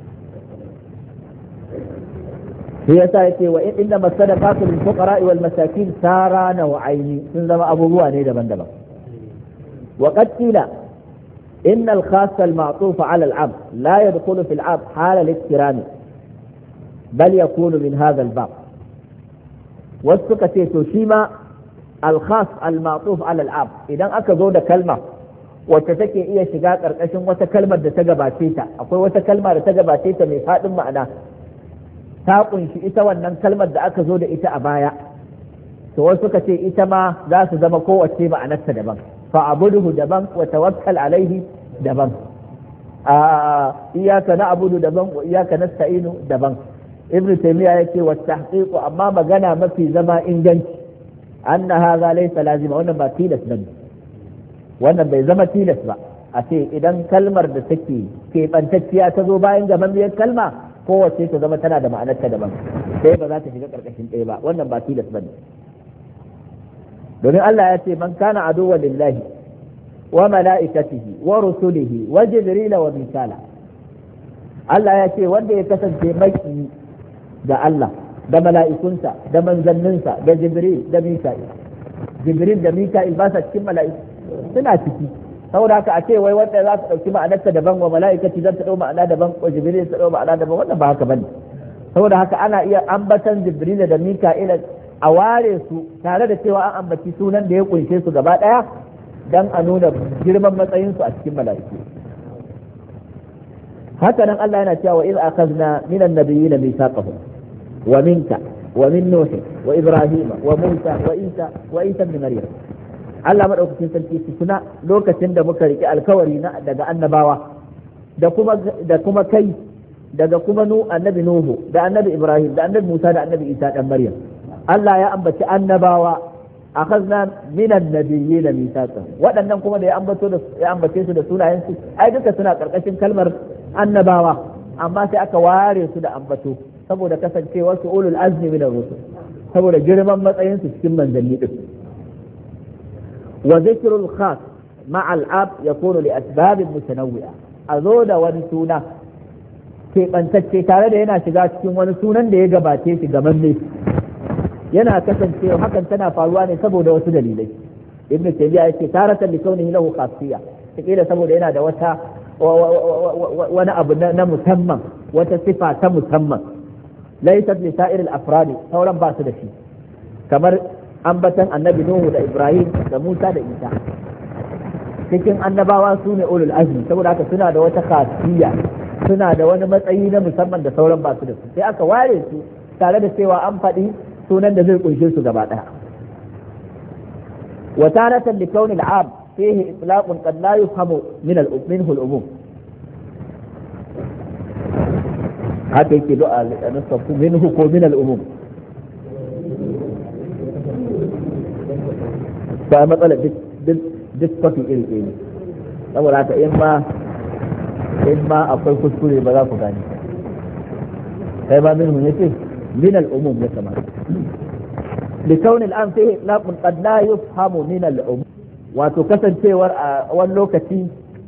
Speaker 1: sai yasa yake wa inna masadaqatu lil fuqara wal masakin sara naw'aini sun zama abubuwa ne daban-daban. wa qad qila inna al khas al ma'tuf ala al 'am la yadkhulu fi al 'am hala al iktiram bal yakunu min hadha al bab. wasu suka ce to shi ma al khas al ma'tuf ala al 'am idan aka zo da kalma wacce take iya shiga karkashin wata kalmar da ta gabace ta akwai wata kalma da ta gabace ta mai fadin ma'ana ta kunshi ita wannan kalmar da aka zo da ita a baya to wasu suka ce ita ma za su zama kowace ma'anarta daban fa abuduhu daban wa tawakkal alaihi daban a iyaka na abudu daban wa iyaka nasta'inu daban. ibn taymiya yake wa tahqiqu amma magana mafi zama inganci anna hadha laysa lazima wannan ba tilas bane wannan bai zama tilas ba a ce idan kalmar da take keɓantacciya ta zo bayan gamammiyar kalma kowace ta zama tana da ma'anarta daban sai ba za ta shiga karkashin ɗaya ba wannan ba tilas bane domin Allah ya ce man kana aduwwan lillahi wa mala'ikatihi wa rusulihi wa jibrila wa mikala Allah ya ce wanda ya kasance maki da Allah da mala'ikunsa da manzanninsa da jibril da mika'il jibril da mika'il ba sa cikin mala'iku suna ciki saboda haka a ce wai wanda za ta dauki ma'anarta daban wa mala'ikati zan ta dau ma'ana daban wa jibril ta dau ma'ana daban wannan ba haka bane saboda haka ana iya ambatan jibril da mika'il a ware su tare da cewa an ambaci sunan da ya kunshe su gaba daya dan a nuna girman matsayin su a cikin mala'iku. haka nan Allah yana cewa iz akhadna minan nabiyyin mithaqahum wa minka wa min nuh wa ibrahim wa musa wa isa wa isa ibn maryam. Allah madaukakin sarki su tuna lokacin da muka riki alkawari na daga annabawa da kuma da kuma kai daga kuma nu annabi nuhu da annabi ibrahim da annabi musa da annabi isa dan maryam. Allah ya ambaci annabawa akhadna minan nabiyyin mithaqan, waɗannan kuma da ya ambato da ya ambace su da sunayen su ai duka suna karkashin kalmar annabawa, amma sai aka ware su da ambato saboda kasancewar su ulul azmi min ar-rusul, saboda girman matsayin su cikin manzanni din. wa dhikrul khas ma'a al-ab yakunu li asbab mutanawwi'a, azo da wani suna keɓantacce tare da yana shiga cikin wani sunan da ya gabace shi gamanne, yana kasancewa hakan tana faruwa ne saboda wasu dalilai. ibn taymiya yake taratan li kaunihi lahu khasiyya, kila saboda yana da wata wani abu na musamman, wata sifa ta musamman laysat li sa'ir al-afrad, sauran ba su da shi, kamar ambatan annabi nuhu da ibrahim da musa da isa. cikin annabawa su ne ulul azmi, saboda haka suna da wata khasiyya, suna da wani matsayi na musamman da sauran ba su da su, sai aka ware su tare da cewa an faɗi sunan da zai kunshe su gaba ɗaya. wa taratan li kauni al-'am fihi itlaqun qad la yufhamu min al-minhu al-umum, haka yake du'a nasafu minhu ko min al-umum. ba matsala duk duk kwafi iri iri, saboda haka in ma in ma akwai kuskure ba za ku gane kai ba minhu yace min al-umum ya kamata. لكون الآن فيه إطلاق قد لا يفهم من العموم، wato kasancewar a wani lokaci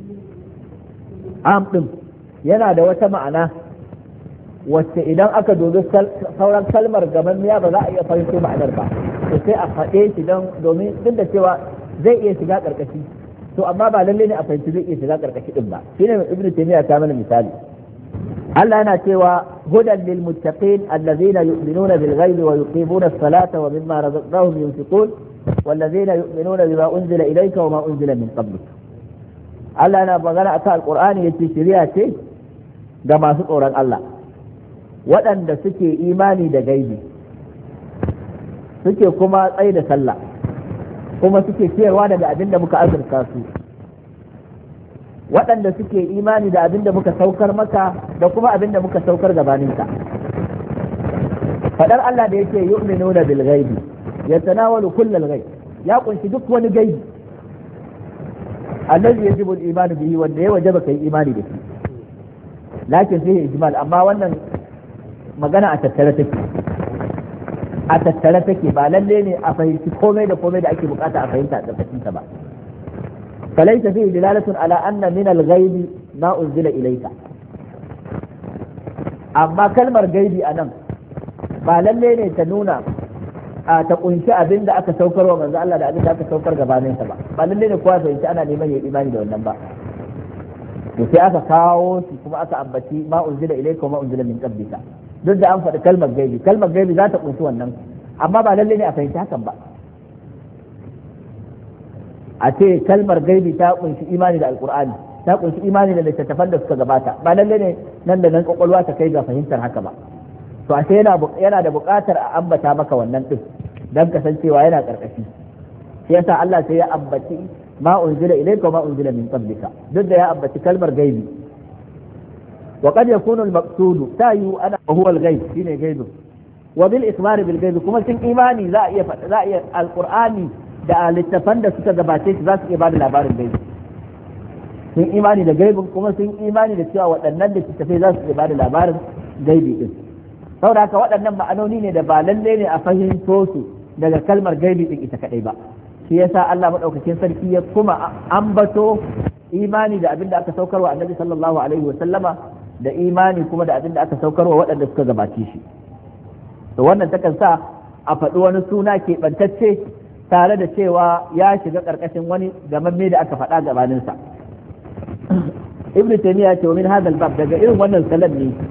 Speaker 1: am din yana da wata ma'ana wacce idan aka dubi sauran kalmar gamanniya ba za a iya fahimto ma'anar ba, to sai a faɗe shi don domin duk da cewa zai iya shiga karkashi, to amma ba lalle ne a fahimci zai iya shiga karkashi din ba. shine ibnu taymiya ta mana misali. Allah yana cewa hudan lil muttaqin allazina yu'minuna bil ghaibi wa yuqimuna as-salata wa mimma razaqnahum yunfiqun wallazina yu'minuna bima unzila ilayka wa ma unzila min qablik. Allah yana magana akan alqur'ani yace shari'a ce ga masu tsoron Allah, waɗanda suke imani da gaibi, suke kuma tsaye da sallah, kuma suke ciyarwa daga abin da muka azurta su, waɗanda suke imani da abin da muka saukar maka da kuma abin da muka saukar gabaninka. Faɗar Allah da yake yu'minuna bil ghaibi yatanawalu kullal ghaib, ya kunshi duk wani gaibi allazi yajibu al iman bihi, wanda ya wajaba kai imani da shi. Lakin sai ijmal, amma wannan magana a tattare take a tattare take ba lalle ne a fahimci komai da komai da ake bukata a fahimta a tsakanin ta ba. فليس فيه دلالة على أن من الغيب ما أنزل إليك. أما كلمة غيبي أنا ba lalle ne ta nuna a ta kunshi abin da aka saukar wa manzo Allah da abin da aka saukar gabanin sa ba ba lalle ne kowa fahimci ana neman ya imani da wannan ba. to sai aka kawo shi kuma aka ambaci ma unzila ilayka wa ma unzila min qablika, duk da an faɗi kalmar gaibi, kalmar gaibi za ta kunshi wannan, amma ba lalle ne a fahimci hakan ba. a ce kalmar gaibi ta kunshi imani da alkur'ani, ta kunshi imani da littattafan da suka gabata, ba lalle ne nan da nan kwakwalwa ta kai ga fahimtar haka ba. to a yana yana da buƙatar a ambata maka wannan din dan kasancewa yana karkashi. shi yasa Allah sai ya ambaci ma unzila ilayka wa ma unzila min qablika, duk da ya ambaci kalmar gaibi. wa qad yakunu al-maqsud tayu ana huwa al-ghaib, shine gaibi. wa bil ikhbar bil gaibi, kuma sun imani za a iya za a iya alqur'ani da littafan da suka gabace shi za su iya bada labarin gaibi. sun imani da gaibin kuma sun imani da cewa waɗannan littattafai za su iya bada labarin gaibi din. saboda haka waɗannan ma'anoni ne da ba lalle ne a fahimto su daga kalmar gaibi din ita kadai ba. shi yasa Allah madaukakin sarki ya kuma ambato imani da abin da aka saukarwa annabi sallallahu alaihi wa sallama, da imani kuma da abin da aka saukarwa waɗanda suka gabace shi. to wannan takan sa a faɗi wani suna keɓantacce tare da cewa ya shiga ƙarƙashin wani gamamme da aka faɗa gabaninsa. ibn taymiya ce min hadal bab, daga irin wannan salam ne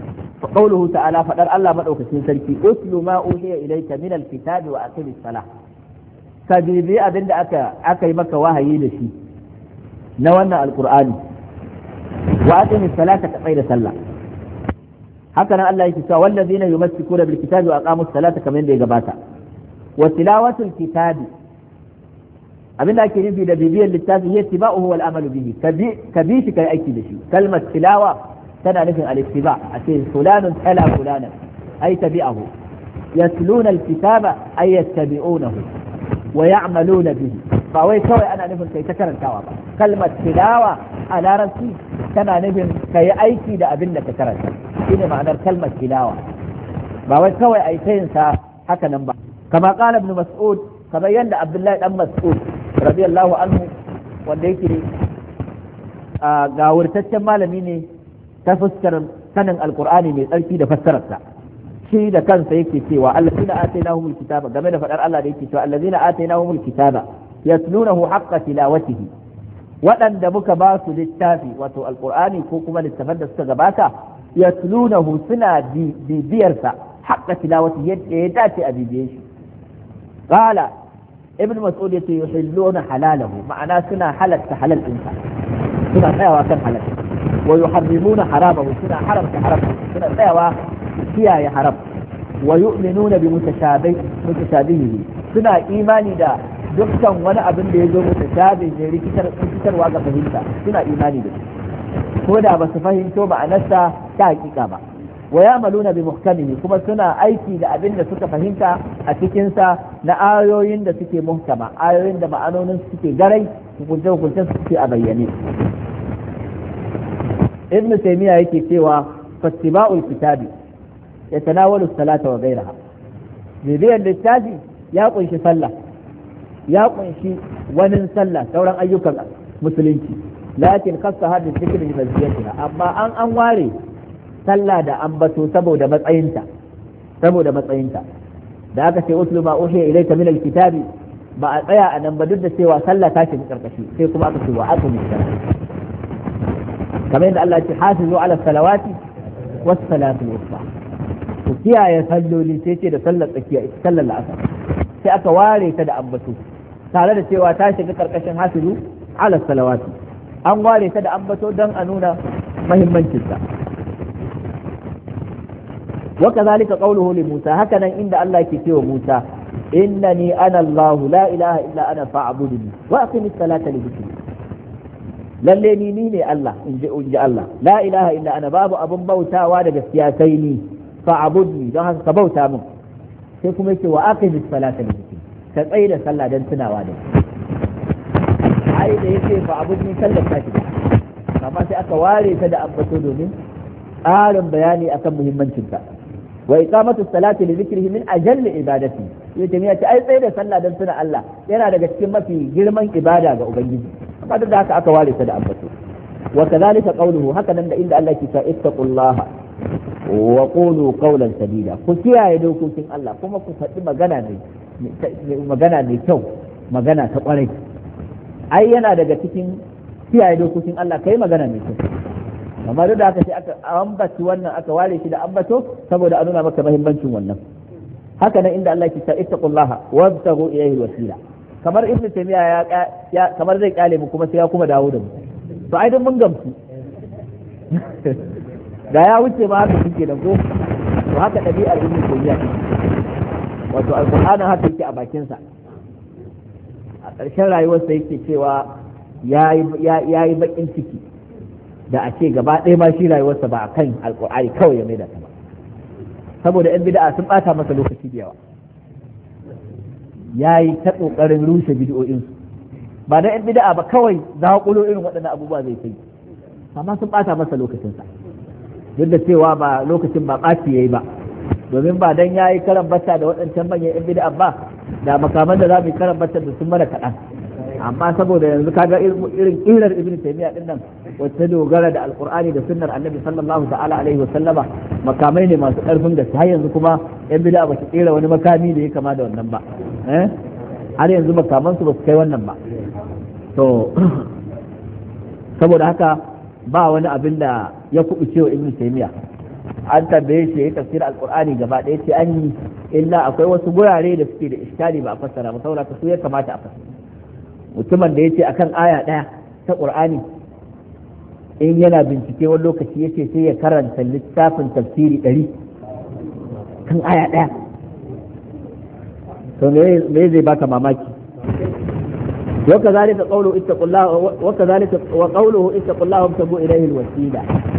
Speaker 1: qawluhu ta'ala fadar Allah madaukakin sarki uslu ma uhiya ilayka min alkitabi wa aqimis salah ka bibi abinda aka aka yi maka wahayi da shi na wannan alqur'ani wa aqimis salata ka tsaya da sallah haka nan Allah yake cewa wallazina yumassikuna bil kitabi wa aqamus salata kamar yadda ya gabata wa tilawatul kitabi abinda ake nufi da bibiyar littafi ya tiba'uhu wal amalu bihi ka bi shi kai aiki da shi kalmar tilawa tana nufin al-ittiba a ce fulanun tala fulanan ay tabi'ahu yatluna al-kitaba ay yattabi'unahu wa ya'maluna bihi ba wai kawai ana nufin kai ta karantawa ba kalmar tilawa a larabci tana nufin kai aiki da abin da ka karanta shine ma'anar kalmar tilawa ba wai kawai ai ta yin sa haka nan ba kama qala ibn mas'ud kamar yadda abdullahi dan mas'ud radiyallahu anhu wanda yake ga wurtaccen malami ne ta fuskar sanin alqur'ani mai tsarki da fassararsa shi da kansa yake cewa allazina atainahumul kitaba game da fadar Allah da yake cewa allazina atainahumul kitaba yatlunahu haqqa tilawatihi waɗanda muka ba su littafi wato alqur'ani ko kuma littafan da suka gabata yatlunahu suna bibiyarsa haqqa tilawatihi yadda ya dace a bibiye shi qala ibn mas'ud yace yuhilluna halalahu ma'ana suna halatta halal ɗinsa suna tsayawa kan halal wa yuharrimuna haramahu suna haramta haram suna tsayawa kiyaye haram wa yu'minuna bi mutashabih mutashabihi suna imani da dukkan wani abin da ya zo mutashabih ne rikitar rikitarwa ga fahimta suna imani da shi ko da ba su fahimto ma'anarsa ta hakika ba wa ya'maluna bi muhkamihi kuma suna aiki da abin da suka fahimta a cikin sa na ayoyin da suke muhkama ayoyin da ma'anonin suke garai hukunce hukuncen suke a bayyane ibn taymiya yake cewa fattiba'ul kitabi yatanawalu salata wa ghayraha bibiyar littafi ya kunshi sallah ya kunshi wani sallah sauran ayyukan musulunci lakin khassa hadin dhikri bi maziyatiha amma an an ware sallah da ambato saboda matsayinta saboda matsayinta da aka ce uslu ma uhiya ilayka min alkitabi ba a tsaya a nan ba duk da cewa sallah ta shiga karkashi sai kuma aka ce wa aqimi salat kamar yadda Allah ya ce hafizu ala salawati was salatu wusta ku kiyaye salloli sai ce da sallar tsakiya ita sallar la'asar sai aka ware ta da ambato tare da cewa ta shiga karkashin hafizu ala salawati an ware ta da ambato don a nuna muhimmancinta وكذلك قوله لموسى هكذا عند الله كتير موسى إنني أنا الله لا إله إلا أنا فاعبدني وأقم الصلاة لذكري للي نيني الله إن جاء الله لا إله إلا أنا باب أبو بوتا وانا سياسيني فاعبدني ده كبوتا من سيكم يكي وأقم الصلاة لذكري كأين صلى دنتنا وانا عايز يكي فاعبدني صلى الفاتحة كما سيأكواري تدأ أبتدو من آل بياني أكم مهمان شنطا وإقامة الصلاة لذكره من أجل عبادته يتمية أي سيدة صلى دم سنة الله ينا daga cikin mafi girman ibada ga ubangiji amma duk da haka aka ware ta da ambato wa kadhalika qawluhu haka nan da inda Allah ke cewa ittaqullaha wa qulu qawlan sadida ku kiyaye dokokin Allah kuma ku faɗi magana ne magana ne kyau magana ta kwarai ai yana daga cikin kiyaye dokokin Allah kai magana ne kyau amma duk da haka sai aka ambaci wannan aka ware shi da ambato saboda a nuna maka muhimmancin wannan haka nan inda Allah ke ta ittaqullaha wabtaghu ilayhi alwasila kamar ibnu taymiya ya kamar zai kale mu kuma sai ya kuma dawo da mu to ai dan mun gamsu da ya wuce ma haka kike da ko to haka dabi'ar ibnu taymiya wato alqur'anin haka yake a bakin sa a ƙarshen rayuwarsa yake cewa yayi yayi bakin ciki da a ce gaba ɗaya ma shi rayuwarsa ba a kan alƙur'ani kawai ya mai da ta ba saboda yan bid'a sun ɓata masa lokaci da yawa ya yi ta ƙoƙarin rushe bid'o'insu ba da yan bid'a ba kawai zaƙulo irin waɗannan abubuwa zai kai amma sun ɓata masa lokacinsa duk da cewa ba lokacin ba ɓaci ya yi ba domin ba dan ya yi karan bata da waɗancan manyan yan bid'a ba da makaman da za mu yi karan bata da sun mana kaɗan amma saboda yanzu kaga irin irar ibnu taymiya din nan wacce dogara da alqur'ani da sunnar annabi sallallahu ta'ala alaihi wa sallama makamai ne masu karfin da har yanzu kuma yan bid'a ba su kera wani makami da ya kama da wannan ba eh har yanzu makaman su ba su kai wannan ba to saboda haka ba wani abin da ya kubuce wa ibnu taymiya an tambaye shi ya tafsir alqur'ani gaba ɗaya ce an yi illa akwai wasu gurare da suke da iskali ba a fassara ba saboda su ya kamata a fassara. Mutumin da yace akan aya ɗaya ta qur'ani in yana bincike wani lokaci yace sai ya karanta littafin tafsiri ɗari kan aya ɗaya, to me zai baka mamaki? وكذلك قوله اتقوا الله وكذلك وقوله اتقوا الله وابتغوا اليه الوسيله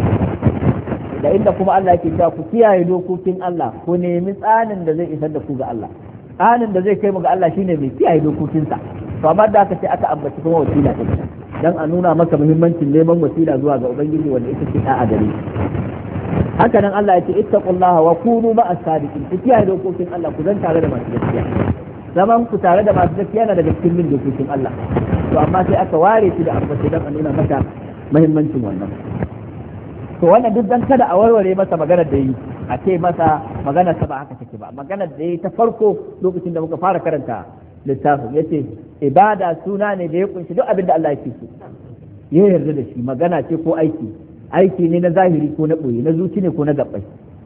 Speaker 1: da inda kuma Allah yake cewa ku kiyaye dokokin Allah ku nemi tsanin da zai isar da ku ga Allah, tsanin da zai kai mu ga Allah shine mai kiyaye dokokinsa. To amma da aka ce aka ambaci kuma wasila din dan a nuna maka muhimmancin neman wasila zuwa ga ubangiji wanda ita ce da'a gare shi. Haka nan Allah ya ce ittaqullaha wa kunu ma'as sadiqin, ku kiyaye dokokin Allah ku zan tare da masu gaskiya. Zaman ku tare da masu gaskiya na daga cikin bin dokokin Allah, to amma sai aka ware shi da ambaci dan a nuna maka muhimmancin wannan. To wannan duk dan kada a warware masa maganar da yi a ce masa maganar sa ba haka take ba. Maganar da yi ta farko lokacin da muka fara karanta littafin yace ibada suna ne da ya kunshi duk abin da Allah yake so ya yarda da shi, magana ce ko aiki, aiki ne na zahiri ko na boye, na zuci ne ko na gabbai.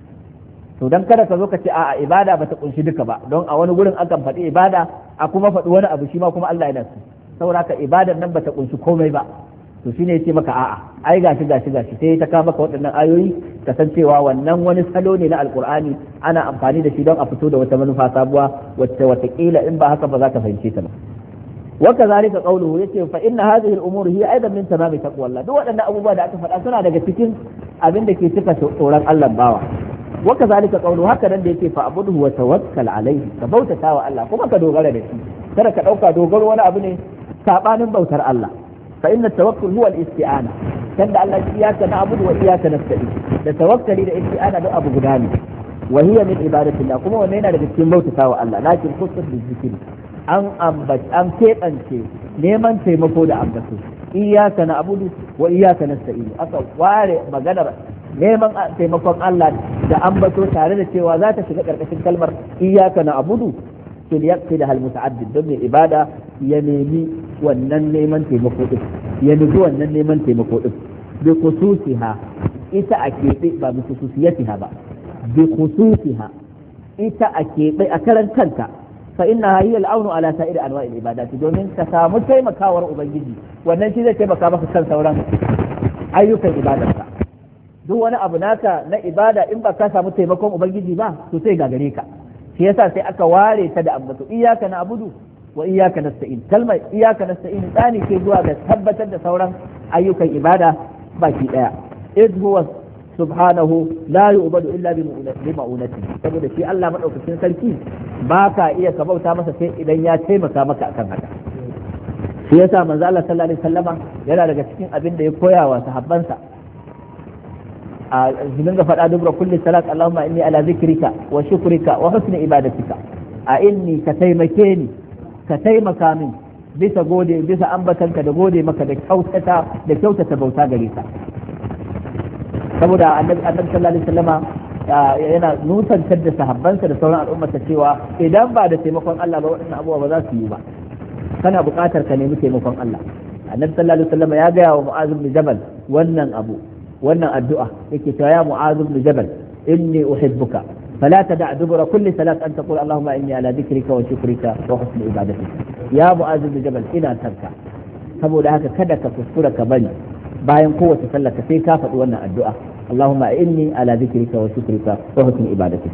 Speaker 1: To dan kada ka zo ka ce a'a ibada ba ta kunshi duka ba, don a wani gurin akan faɗi ibada a kuma faɗi wani abu shi ma kuma Allah yana so, saboda ka ibadar nan ba ta kunshi komai ba. To shine yace maka a'a ai gashi gashi gashi sai ta kawo maka waɗannan ayoyi kasancewa wannan wani salo ne na alkur'ani ana amfani da shi don a fito da wata manufa sabuwa wacce watakila in ba haka ba za ka fahimce ta ba. wa kazalika qawluhu yace fa inna hadhihi al-umur hiya aidan min tamami taqwallah, duk waɗannan abubuwa da aka faɗa suna daga cikin abin da ke cika tsoron Allah bawa. wa kazalika qawluhu haka nan da yake fa abuduhu wa tawakkal alayhi, ka bautata wa Allah kuma ka dogara da shi, kada ka dauka dogaro wani abu ne sabanin bautar Allah. fa inna tawakkul huwa al-isti'ana, kanda Allah iyyaka na'budu wa iyyaka nasta'in, da tawakkali da isti'ana duk abu guda ne. wa hiya min ibadatillah, kuma wannan yana daga cikin bautata wa Allah, lakin khusus bi zikri, an ambaci an keɓance neman taimako da ambato, iyyaka na'budu wa iyyaka nasta'in, aka ware maganar neman taimakon Allah da ambato tare da cewa za ta shiga karkashin kalmar iyyaka na'budu fil yaqti da hal muta'addid, don mai ibada ya nemi wannan neman taimako din, ya nufi wannan neman taimako din bi khususiha, ita a keɓe ba bi khususiyatiha ba, bi khususiha ita a keɓe a karan kanta. fa inna hiya al-aunu ala sa'ir anwa'il ibadati, domin ka samu taimakawar ubangiji wannan shi zai taimaka maka kan sauran ayyukan ibadarka. duk wani abu naka na ibada in ba ka samu taimakon ubangiji ba to sai gagare ka, shi yasa sai aka ware ta da ambato iyyaka na'budu wa iyyaka nasta'in. kalmar iyyaka nasta'in tsani ke zuwa ga tabbatar da sauran ayyukan ibada baki daya. idh huwa subhanahu la yu'badu illa bi ma'unati, saboda shi Allah madaukakin sarki ba ka iya ka bauta masa sai idan ya taimaka maka akan haka. shi yasa manzo Allah sallallahu alaihi wasallama yana daga cikin abin da ya koya wa sahabbansa a zimin ga faɗa dubra kulli salat Allahumma inni ala zikrika wa shukrika wa husni ibadatika, a inni ka taimake ni ka taimaka min bisa gode bisa ambatanka da gode maka da kyautata da kyautata bauta gare ka. saboda annabi sallallahu alaihi wasallama yana nusantar da sahabbansa da sauran al'ummarsa cewa idan ba da taimakon Allah ba waɗannan abubuwa ba za su yi ba, kana buƙatar ka nemi taimakon Allah. annabi sallallahu alaihi wasallama ya gaya wa Mu'adh ibn Jabal wannan abu wannan addu'a yake cewa ya Mu'adh ibn Jabal inni uhibbuka fala tada' dubura kulli salat an taqul Allahumma inni ala dhikrika wa shukrika wa husni ibadatik. ya Mu'adh ibn Jabal ina tanka, saboda haka kada ka kuskura ka bari bayan kowace sallah ka sai ka faɗi wannan addu'a اللهم إني على ذكرك وشكرك وحسن عبادتك.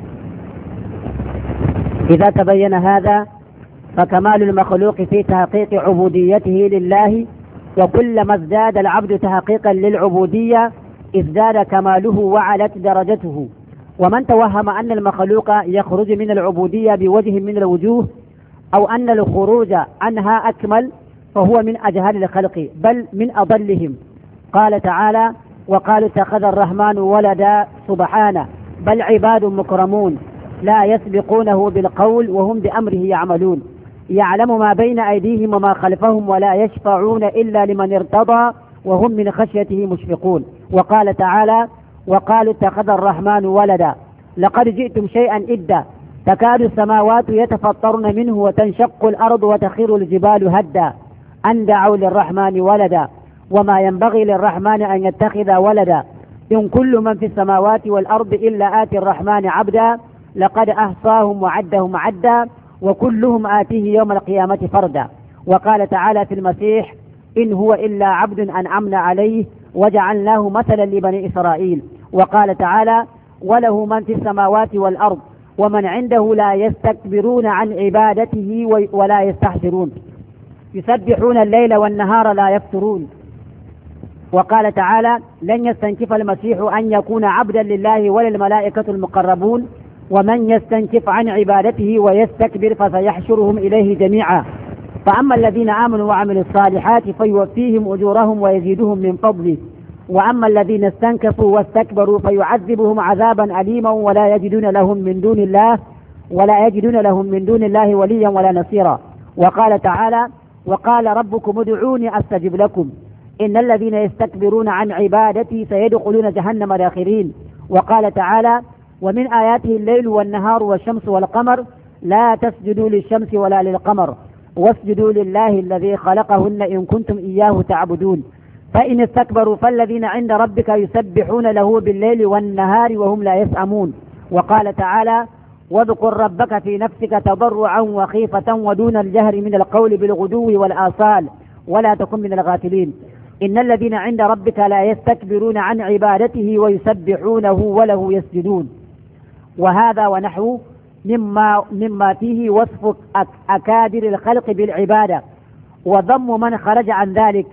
Speaker 2: إذا تبين هذا فكمال المخلوق في تحقيق عبوديته لله، وكلما ازداد العبد تحقيقا للعبودية ازداد كماله وعلت درجته. ومن توهم أن المخلوق يخرج من العبودية بوجه من الوجوه أو أن الخروج عنها أكمل فهو من أجهل الخلق بل من أضلهم. قال تعالى: وقالوا اتخذ الرحمن ولدا سبحانه بل عباد مكرمون لا يسبقونه بالقول وهم بأمره يعملون، يعلم ما بين أيديهم وما خلفهم ولا يشفعون إلا لمن ارتضى وهم من خشيته مشفقون. وقال تعالى: وقالوا اتخذ الرحمن ولدا لقد جئتم شيئا إدا تكاد السماوات يتفطرن منه وتنشق الأرض وتخر الجبال هدا أن دعوا للرحمن ولدا وما ينبغي للرحمن أن يتخذ ولدا إن كل من في السماوات والأرض إلا آتي الرحمن عبدا لقد أحصاهم وعدهم عدا وكلهم آتيه يوم القيامة فردا. وقال تعالى في المسيح إن هو إلا عبد أنعمنا عليه وجعلناه مثلا لبني إسرائيل. وقال تعالى وله من في السماوات والأرض ومن عنده لا يستكبرون عن عبادته ولا يستحسرون يسبحون الليل والنهار لا يفترون. وقال تعالى لن يستنكف المسيح أن يكون عبدا لله ولا الملائكة المقربون ومن يستنكف عن عبادته ويستكبر فسيحشرهم إليه جميعا. فأما الذين آمنوا وعملوا الصالحات فيوفيهم أجورهم ويزيدهم من فضله وأما الذين استنكفوا واستكبروا فيعذبهم عذابا أليما ولا يجدون لهم من دون الله ولا يجدون لهم من دون الله وليا ولا نصيرا. وقال تعالى وقال ربكم ادعوني أستجب لكم إن الذين يستكبرون عن عبادتي سيدخلون جهنم داخرين. وقال تعالى ومن آياته الليل والنهار والشمس والقمر لا تسجدوا للشمس ولا للقمر واسجدوا لله الذي خلقهن إن كنتم إياه تعبدون. فإن استكبروا فالذين عند ربك يسبحون له بالليل والنهار وهم لا يسأمون. وقال تعالى واذكر ربك في نفسك تضرعا وخيفة ودون الجهر من القول بالغدو والآصال ولا تكن من الغافلين. إن الذين عند ربك لا يستكبرون عن عبادته ويسبحونه وله يسجدون. وهذا ونحوه مما, مما فيه وصف أكابر الخلق بالعبادة وضم من خرج عن ذلك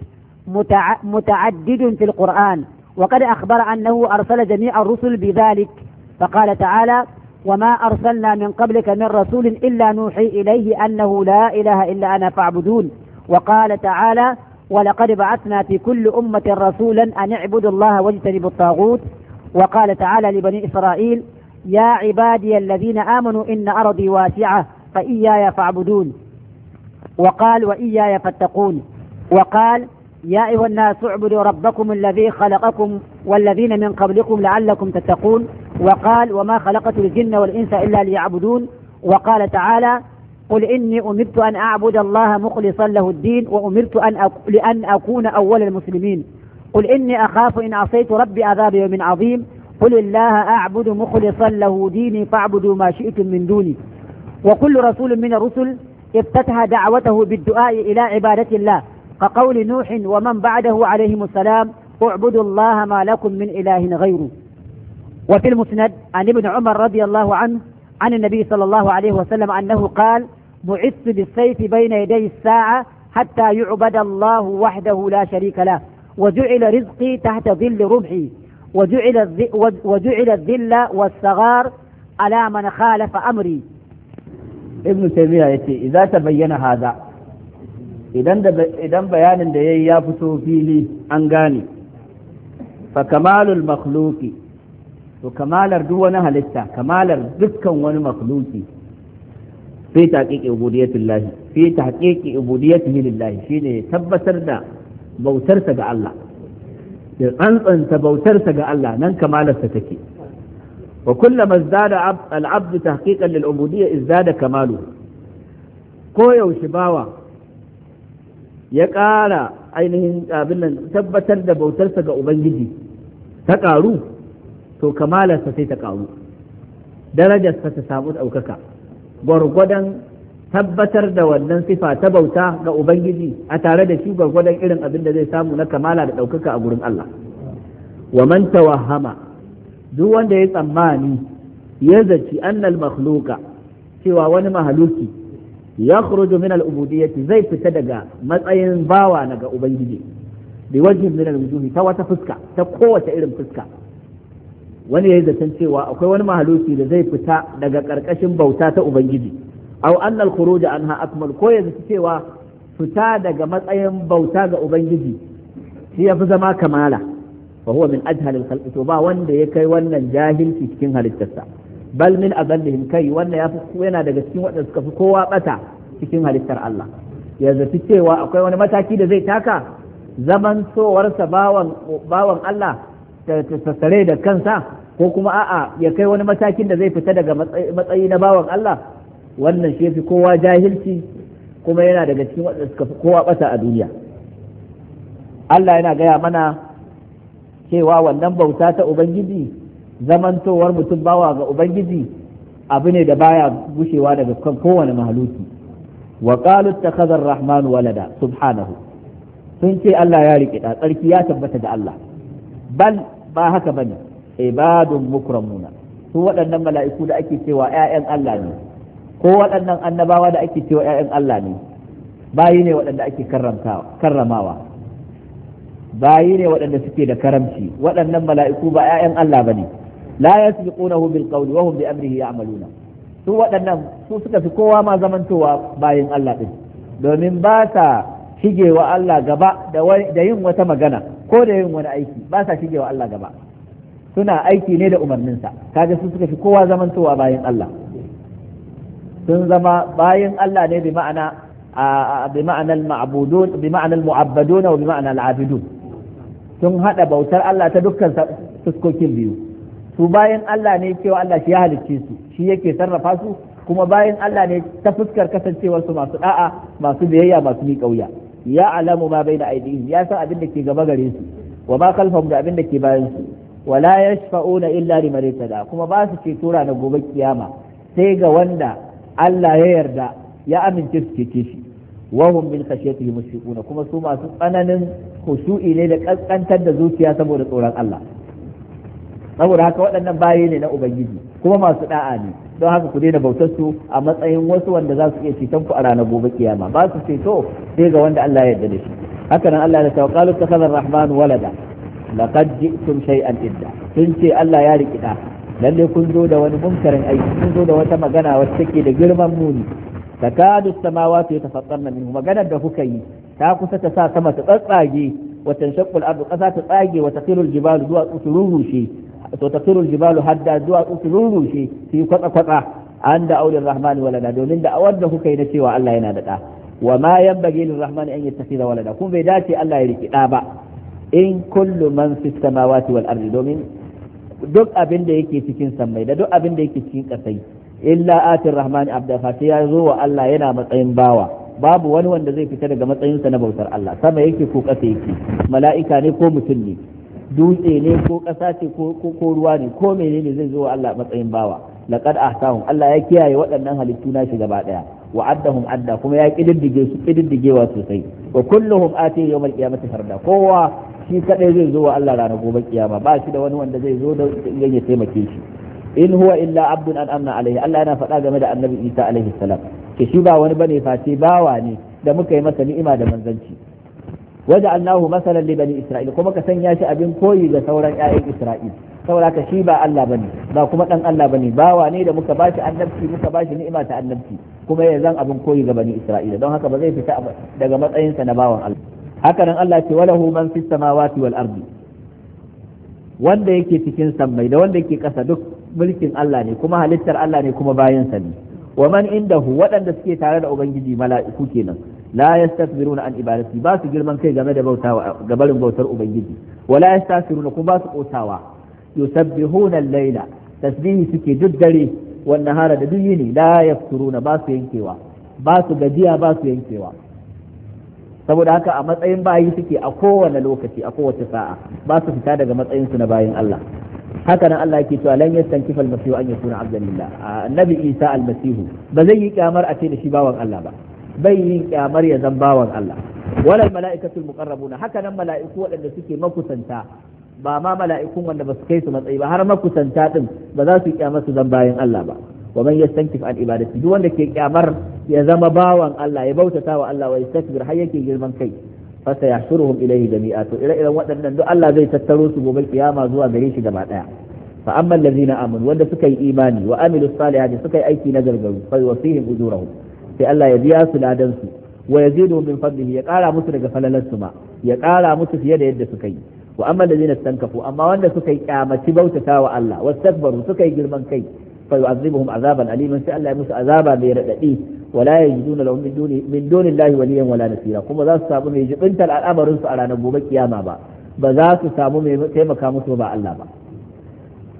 Speaker 2: متعدد في القرآن. وقد أخبر أنه أرسل جميع الرسل بذلك فقال تعالى وما أرسلنا من قبلك من رسول إلا نوحي إليه أنه لا إله إلا أنا فاعبدون. وقال تعالى ولقد بعثنا في كل أمة رسولا أن اعبدوا الله واجتنبوا الطاغوت. وقال تعالى لبني إسرائيل يا عبادي الذين آمنوا إن أرضي واسعة فإياي فاعبدون. وقال وإياي فاتقون. وقال يا أيها الناس اعبدوا ربكم الذي خلقكم والذين من قبلكم لعلكم تتقون. وقال وما خلقت الجن والإنس إلا ليعبدون. وقال تعالى قل إني أمرت أن أعبد الله مخلصا له الدين وأمرت أن أك... لأن أكون أول المسلمين. قل إني أخاف إن عصيت ربي عذاب يوم عظيم. قل الله أعبد مخلصا له ديني فاعبدوا ما شئتم من دوني. وكل رسول من الرسل افتتح دعوته بالدعاء إلى عبادة الله كقول نوح ومن بعده عليهم السلام اعبدوا الله ما لكم من إله غيره. وفي المسند عن ابن عمر رضي الله عنه عن النبي صلى الله عليه وسلم أنه قال بعثت بالسيف بين يدي الساعة حتى يعبد الله وحده لا شريك له وجعل رزقي تحت ظل رمحي وجعل وجعل الذل والصغار على من خالف أمري.
Speaker 1: ابن تيمية يتي إذا تبين هذا إذا بيان ده يفتو فيه أنغاني فكمال المخلوق وكمال دون هلسة كمال دكا ونمخلوقي في تحقيق عبودية الله في تحقيق عبوديته لله شيء تبتر دا بوترسة ga Allah أنت بوترسة ga Allah نن كمالة تكي وكلما ازداد العبد تحقيقا للعبودية ازداد كماله ko yaushe bawa ya ƙara ainihin abin nan tabbatar da bautarsa ga Ubangiji ta ƙaru to kamalarsa sai ta ƙaru darajarsa ta samu ɗaukaka gwargwadon tabbatar da wannan sifa ta bauta ga Ubangiji a tare da shi gwargwadon irin abin da zai samu na kamala da ɗaukaka a gurin Allah. Wa man tawahhama duk wanda ya tsammani ya zaci annal makhluqa cewa wani mahaluki ya khruju min al-ubudiyyati zai fita daga matsayin bawa daga Ubangiji bi wajhin min al-wujuhi ta wata fuska ta kowace irin fuska wani ya zaton cewa akwai wani mahaluki da zai fita daga ƙarƙashin bauta ta Ubangiji aw anna al-khuruj anha akmal ko ya zaci cewa fita daga matsayin bauta ga Ubangiji shi yafi zama kamala fa huwa min ajhal al-khalqi to ba wanda ya kai wannan jahilci cikin halittarsa bal min adallihim kai wannan yafi yana daga cikin waɗanda suka fi kowa bata cikin halittar Allah ya zaci cewa akwai wani mataki da zai taka zaman sowarsa bawan bawan Allah ta tsare da kansa ko kuma a'a ya kai wani matakin da zai fita daga matsayi na bawan Allah wannan shi fi kowa jahilci kuma yana daga cikin waɗanda suka fi kowa bata a duniya. Allah yana gaya mana cewa wannan bauta ta ubangiji zamantowar mutum bawa ga ubangiji abu ne da baya gushewa daga kan kowane mahaluki. wa qalu ittakhadha ar-rahman walada subhanahu, sun ce Allah ya riƙe da, tsarki ya tabbata da Allah. bal ba haka bane, ibadun mukramuna, su waɗannan mala'iku da ake cewa ƴaƴan Allah ne, ko waɗannan annabawa da ake cewa ƴaƴan Allah ne, bayi ne waɗanda ake karramawa, bayi ne waɗanda suke da karamci. waɗannan mala'iku ba ƴaƴan Allah bane. la yasbiqunahu bil qawli wa hum bi amrihi ya'maluna, su waɗannan su suka fi kowa ma zamantowa bayin Allah din, domin ba ta shigewa Allah gaba da yin wata magana ko da yin wani aiki, ba sa shigewa Allah gaba, suna aiki ne da umarninsa. kaga su suka fi kowa zamantowa bayin Allah, sun zama bayin Allah ne bi ma'ana bi ma'ana al-ma'budun bi ma'ana al-mu'abbadun wa bi ma'ana al-'abidun, sun hada bautar Allah ta dukkan fuskokin biyu. su bayan Allah ne cewa Allah shi ya halicce su, shi yake sarrafa su, kuma bayan Allah ne ta fuskar kasancewar su masu da'a, masu biyayya, masu miƙa wuya. ya alamu ma baina aydihim, ya san abin da ke gaba gare su, wa ma khalfahum da abin da ke bayan su, wa la yashfa'una illa liman irtada, kuma ba su ce tura na gobe kiyama sai ga wanda Allah ya yarda ya amince su cece shi. wa hum min khashyatihi mushfiquna, kuma su masu tsananin khushu'i ne da kaskantar da zuciya saboda tsoron Allah. saboda haka waɗannan bayi ne na ubangiji kuma masu da'a ne, don haka ku daina bautar su a matsayin wasu wanda za su iya ceton ku a ranar gobe kiyama, ba su ceto sai ga wanda Allah ya yarda da shi. haka nan Allah ya ce qalu takhadha ar-rahman walada laqad ji'tum shay'an idda, sun ce Allah ya riki da, lalle kun zo da wani munkarin aiki, kun zo da wata magana wacce take da girman muni. takadu as-samawati yatafattarna minhu, maganar da kuka yi ta kusa ta sa sama ta tsatsage, wa tanshaqqu al-ardu, qasa ta tsage, wa taqiru al-jibalu zuwa tsururushe, to taqiru al-jibalu hadda zuwa tsururushe fi kwatsa kwatsa an da aulin rahmani walada, domin da awar da kuka yi na cewa Allah yana da da. wa ma yanbaghi lir-rahmani an yattakhidha walada, kun bai dace Allah ya riki da ba. in kullu man fis samawati wal ardi, domin duk abin da yake cikin sammai da duk abin da yake cikin kasai, illa atir rahmani abda, fa ya zo wa Allah yana matsayin bawa. babu wani wanda zai fita daga matsayinsa na bautar Allah, sama yake ko ƙasa yake, mala'ika ne ko mutum ne, dutse ne ko ƙasa ce ko ruwa ne, ko menene zai zo wa Allah matsayin bawa. laqad ahsahum, Allah ya kiyaye waɗannan halittu na shi gaba daya, wa addahum adda, kuma ya kididdige su kididdigewa sosai. wa kulluhum ati yawmal qiyamati farda, kowa shi kadai zai zo wa Allah ranar gobe kiyama, ba shi da wani wanda zai zo da ya taimake shi. in huwa illa abdun an'amna alaihi, Allah yana faɗa game da annabi Isa alaihi salam, ke shi ba wani bane face bawa ne da muka yi masa ni'ima da manzanci. waja'alnahu masalan li bani isra'il, kuma ka sanya shi abin koyi ga sauran ƴaƴan Isra'il. saboda ka shi ba Allah bane, ba kuma dan Allah bane, bawa ne da muka bashi annabci, muka bashi ni'ima ta annabci, kuma ya zan abin koyi ga bani Isra'ila, don haka ba zai fita daga matsayinsa na bawan Allah. haka nan Allah ce walahu man fis samawati wal ardi, wanda yake cikin sammai da wanda yake kasa duk mulkin Allah ne, kuma halittar Allah ne, kuma bayansa ne. wa man indahu, waɗanda suke tare da ubangiji mala'iku kenan, la yastakbiruna an ibadati, ba su girman kai game da bautawa ga barin bautar ubangiji, wala yastasiruna, kuma ba su kotawa. yusabbihuna al-laila, tasbihi suke duk dare, wan nahara da duk yini, la yafturuna, ba su yankewa, ba su gajiya, ba su yankewa. saboda haka a matsayin bayi suke a kowane lokaci, a kowace sa'a, ba su fita daga matsayinsu na bayin Allah. haka nan Allah yake cewa lan yastankifa al-masihu an yakuna abdan lillah, annabi Isa al-masihu ba zai yi kyamar a ce da shi bawan Allah ba, bai yi kyamar ya zan bawan Allah. wala al-mala'ikatu al-muqarrabuna, haka nan mala'iku waɗanda suke makusanta, ba ma mala'ikun wanda ba su kai su matsayi ba, har makusanta din ba za su yi kyamar su zan bayan Allah ba. wa man yastankif an ibadati, duk wanda ke kyamar ya zama bawan Allah, ya bautata wa Allah, wa yastakbir, har yake girman kai, fa sayahshuruhum ilayhi jami'a, to ire-iren waɗannan duk Allah zai tattaro su gobe kiyama zuwa gare shi gaba daya. fa amma allazina amanu, wanda suka yi imani, wa amilus salihati, suka yi aiki na gargaru, fa yuwaffihim ujurahum, sai Allah ya biya su ladan su, wa yaziduhum min fadlihi, ya kara musu daga falalarsu ma, ya kara musu fiye da yadda suka yi. wa amma allazina stankafu, amma wanda suka yi kyamaci bautata wa Allah, wastakbaru, suka yi girman kai, fa yu'adhibuhum azaban aliman, sai Allah ya musu azaba mai radadi, wala yajiduna lahum min duni min dunillahi waliyan wala nasira, kuma za su samu mai jibintar al'amarin su a ranar gobe kiyama ba, ba za su samu mai taimaka musu ba Allah ba.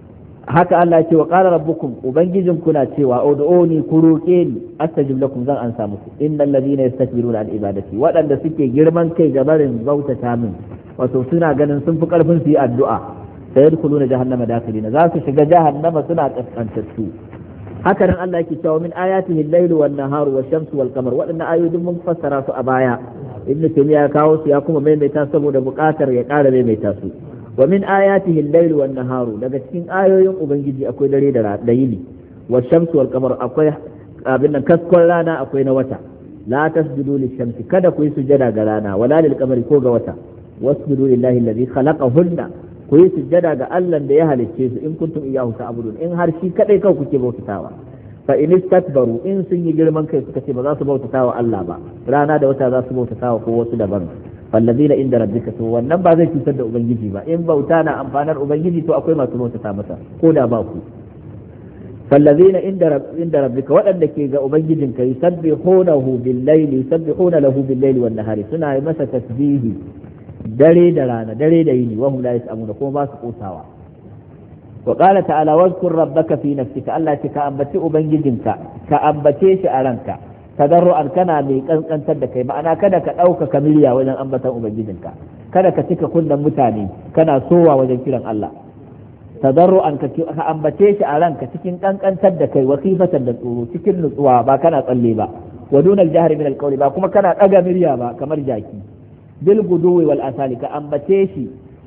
Speaker 1: haka Allah ya ce wa qala rabbukum ubangijinku na cewa ud'uni ku roƙe ni astajib lakum zan ansa muku innal ladina yastakbiruna an ibadati waɗanda suke girman kai ga barin bautata min wato suna ganin sun fi karfin su yi addu'a sayadkhuluna jahannama dakhilina za su shiga jahannama suna kaskantattu haka nan Allah yake cewa min ayatihi al-lailu wan-naharu wash-shamsu wal-qamar waɗannan ayoyi mun fassara su a baya ibnu taymiya ya kawo su ya kuma maimaita saboda buƙatar ya ƙara maimaita su wa min ayatihi al-lailu wan-naharu daga cikin ayoyin ubangiji akwai dare da yini wash-shamsu wal-qamar akwai abin nan kaskon rana akwai na wata la tasjudu lish-shamsi kada ku yi sujada ga rana wala lil-qamari ko ga wata wasjudu lillahi alladhi khalaqahunna ku yi sujjada ga Allah da ya halicce su in kuntum iyyahu ta'budun in har shi kadai kawai kuke bautatawa fa in istakbaru in sun yi girman kai suka ce ba za su bautatawa Allah ba rana da wata za su bautatawa ko wasu daban fallazina inda rabbika to wannan ba zai cutar da ubangiji ba in bauta na amfanar ubangiji to akwai masu bautata masa ko da ba ku fallazina inda inda rabbika waɗanda ke ga ubangijinka yusabbihunahu bil-laili yusabbihuna lahu bil-laili wan-nahari suna yi masa tasbihi dare da rana dare da yini wahum la yasamuna kuma ba su kosawa wa qala ta'ala wazkur rabbaka fi nafsika Allah ce ka ambaci ubangijinka ka ambace shi a ranka tadarru'an kana mai kankantar da kai ma'ana kada ka dauka kamiliya wajen ambatan ubangijinka kada ka cika kunnan mutane kana sowa wajen kiran Allah tadarru'an ka ambace shi a ranka cikin kankantar da kai wasifatan da tsoro cikin nutsuwa ba kana tsalle ba wa dunal jahri min alqawli ba kuma kana daga murya ba kamar jaki bil guduwi wal asali ka ambace shi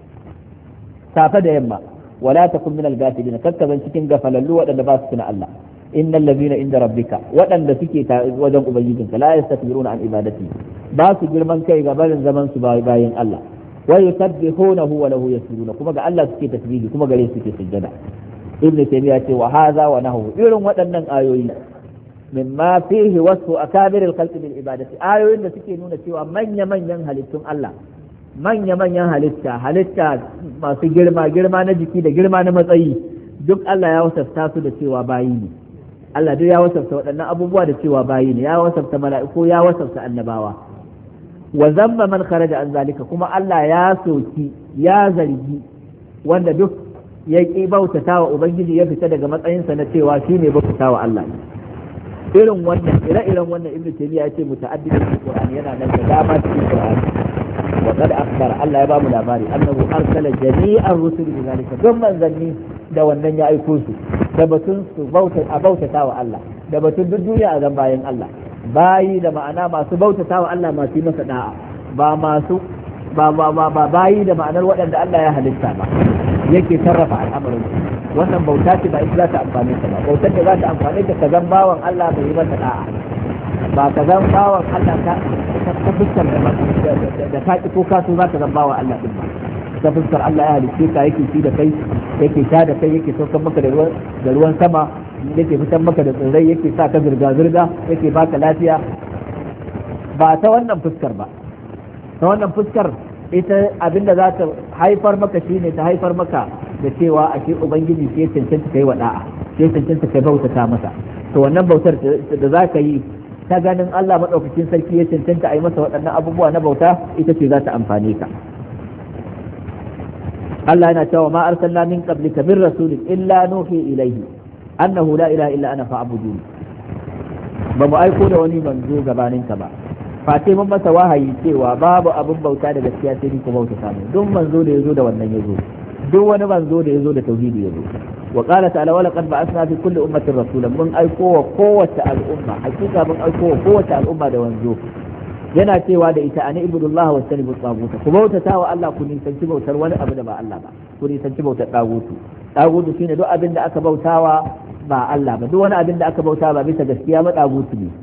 Speaker 1: safa da yamma wala takun min al gafilin kakkaban cikin gafalallu wadanda ba su tuna Allah innal ladina inda rabbika wadanda suke wajen ubangijinka la yastakbiruna an ibadati ba su girman kai ga barin zaman su bayin Allah wa yusabbihunahu wa lahu yasjuduna kuma ga Allah suke tasbihi kuma gare su suke sujjada ibn taymiya ce wa hadha wa nahu irin waɗannan ayoyi mimma fihi wasu akabir al-khalqi bil ibadati ayoyin da suke nuna cewa manya manyan halittun Allah manya manyan halitta halitta masu girma girma na jiki da girma na matsayi duk Allah ya wasafta su da cewa bayi ne Allah duk ya wasafta waɗannan abubuwa da cewa bayi ne ya wasafta mala'iku ya wasafta annabawa wa zamma man kharaja an zalika kuma Allah ya soki ya zargi wanda duk ya ki bautatawa ubangiji ya fita daga matsayinsa na cewa shine bautatawa Allah ne irin wannan ire-iren wannan ibnu taymiya yace muta'addid cikin qur'ani yana nan da dama cikin qur'ani wa qad akhbara Allah ya ba mu labari annahu arsala jami'ar rusul bi zalika duk manzanni da wannan ya aiko su da batun su bauta a bautata wa Allah da batun duk duniya a zan bayan Allah bayi da ma'ana masu bautata wa Allah masu yi masa da'a ba masu ba ba ba bayi da ma'anar waɗanda Allah ya halitta ba yake sarrafa al'amarin wannan bauta ce ba ita za ta amfane ta ba bautar da za ta amfane ta ka zan bawan Allah bai yi masa da'a ba ka zan bawan Allah ta ta fuskar da ta ki ko ka so za ka zan bawan Allah din ba ta fuskar Allah ya halicce ka yake ci da kai yake sha da kai yake saukar maka da ruwan da ruwan sama yake fitar maka da tsirrai yake sa ka zirga zirga yake baka lafiya ba ta wannan fuskar ba ta wannan fuskar ita abinda za ta haifar maka shine ta haifar maka da cewa a ce ubangiji ke cancanta kai wa da'a ke cancanta kai bautata masa to wannan bautar da za ka yi ta ganin Allah madaukakin sarki ya cancanta a yi masa waɗannan abubuwa na bauta ita ce za ta amfane ka Allah yana cewa ma arsalna min qablika min rasulin illa nuhi ilayhi annahu la ilaha illa ana fa'budun ba mu aiko da wani manzo gabaninka ba fate mun masa wahayi cewa babu abin bauta da gaskiya sai ni ku bauta samu duk manzo da yazo da wannan yazo duk wani manzo da yazo da tauhidi yazo wa qala ta'ala wa laqad ba'athna fi kulli ummatin rasulan mun aiko wa kowace al'umma hakika mun aiko wa kowace al'umma da wanzo yana cewa da ita ani ibudullah wa tanibu taguta ku bautata wa Allah ku nisanci bautar wani abu da ba Allah ba ku nisanci bautar tagutu tagutu shine duk abin da aka bautawa ba Allah ba duk wani abin da aka bauta ba bisa gaskiya ba tagutu ne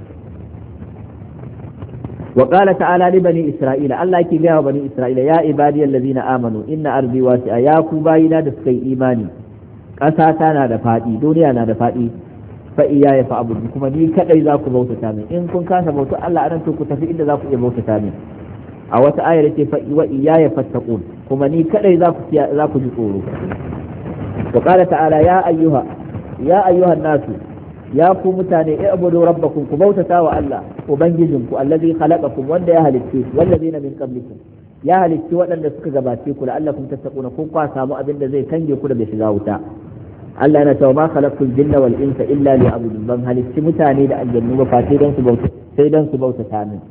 Speaker 1: وقال تعالى لبني إسرائيل الله كي جاء بني إسرائيل يا عبادي الذين آمنوا إن أرضي واسعة يا كوباينا دسكي إيماني قساتنا دفاتي دنيانا دفاتي فإياي فأبد كما دي كأي ذاك موت تامي إن كن كان موت الله أنا أنتو كتفي إلا ذاك موت تامي أو تآية وإياي فاتقون كما دي كأي ذاك ذاك جسور وقال تعالى يا أيها يا أيها الناس ya ku mutane i'budu rabbakum ku bautata wa Allah ubangijinku allazi khalaqakum wanda ya halicce ku wallazina min qablikum ya halicci waɗanda suka gabace ku la'allakum tattaquna kun kwa samu abin da zai kange ku da bai shiga wuta Allah yana cewa ma khalaqtul jinna wal insa illa liya'budun, ban halicci mutane da aljannu ba fa sai dan su bauta sai dan su bauta ta min.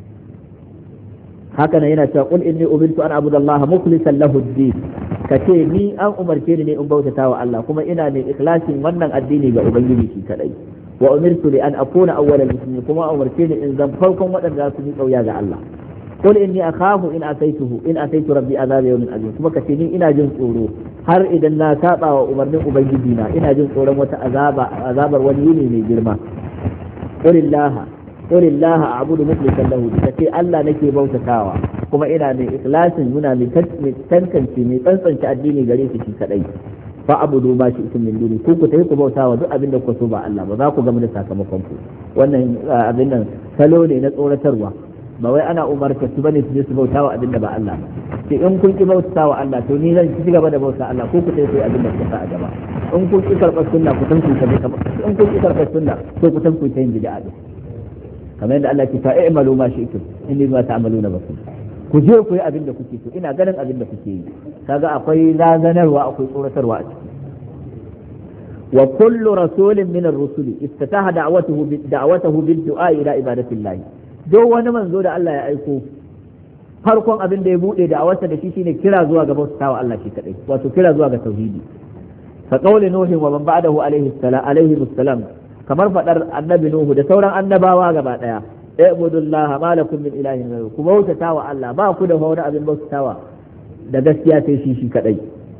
Speaker 1: haka nan yana cewa qul inni umirtu an a'budu Allah mukhlishan lahu ad-din, kace ni an umarce ni ne in bautata wa Allah kuma ina ne ikhlasin wannan addini ga ubangiji shi kadai. wa umirtu li an akuna awwalal muslimin, kuma umarce ni in zan farkon waɗanda su yi kauya ga Allah. qul inni akhafu in ataituhu in ataitu rabbi azab yawmin azim, kuma kace ni ina jin tsoro har idan na saba wa umarnin ubangiji na ina jin tsoron wata azaba azabar wani yini mai girma. qulillaha qulillaha a'budu mukhlishan lahu, kace Allah nake bautatawa kuma ina mai ikhlasin muna mai tantance mai tsantsance addini gare shi kadai. fa abudu ma shi isin min duni, ku ku tafi ku bautawa duk abin da ku so ba Allah ba, za ku gama da sakamakon ku. wannan abin nan salo ne na tsoratarwa, ba wai ana umarta su bane su je su bautawa abin da ba Allah ba. sai in kun ki bautawa Allah to ni zan ci gaba da bauta Allah, ko ku tafi ku abin da ku sa a gaba. in kun ki karɓar sunna ku tanku ta kamar in kun ki karɓar sunna to ku tanku ta yin bid'a kamar yadda Allah ke ta i'malu ma shi'tum inni ma ta'maluna basir, ku je ku yi abin da kuke so ina ganin abin da kuke yi. kaga akwai razanarwa akwai tsoratarwa a ciki. wa kullu rasulin min ar-rusuli iftataha da'watuhu bi da'watuhu bid-du'a ila ibadatillah, duk wani manzo da Allah ya aiko farkon abin da ya bude da'awarsa da shi shine kira zuwa ga bautawa Allah shi kadai, wato kira zuwa ga tauhidi. fa qawli nuhi wa man ba'dahu alayhi salam alayhi salam, kamar fadar annabi nuhu da sauran annabawa gaba daya, ibudullah ma lakum min ilahin ghayru, ku bautatawa Allah ba ku da wani abin bautawa da gaskiya sai shi shi kadai.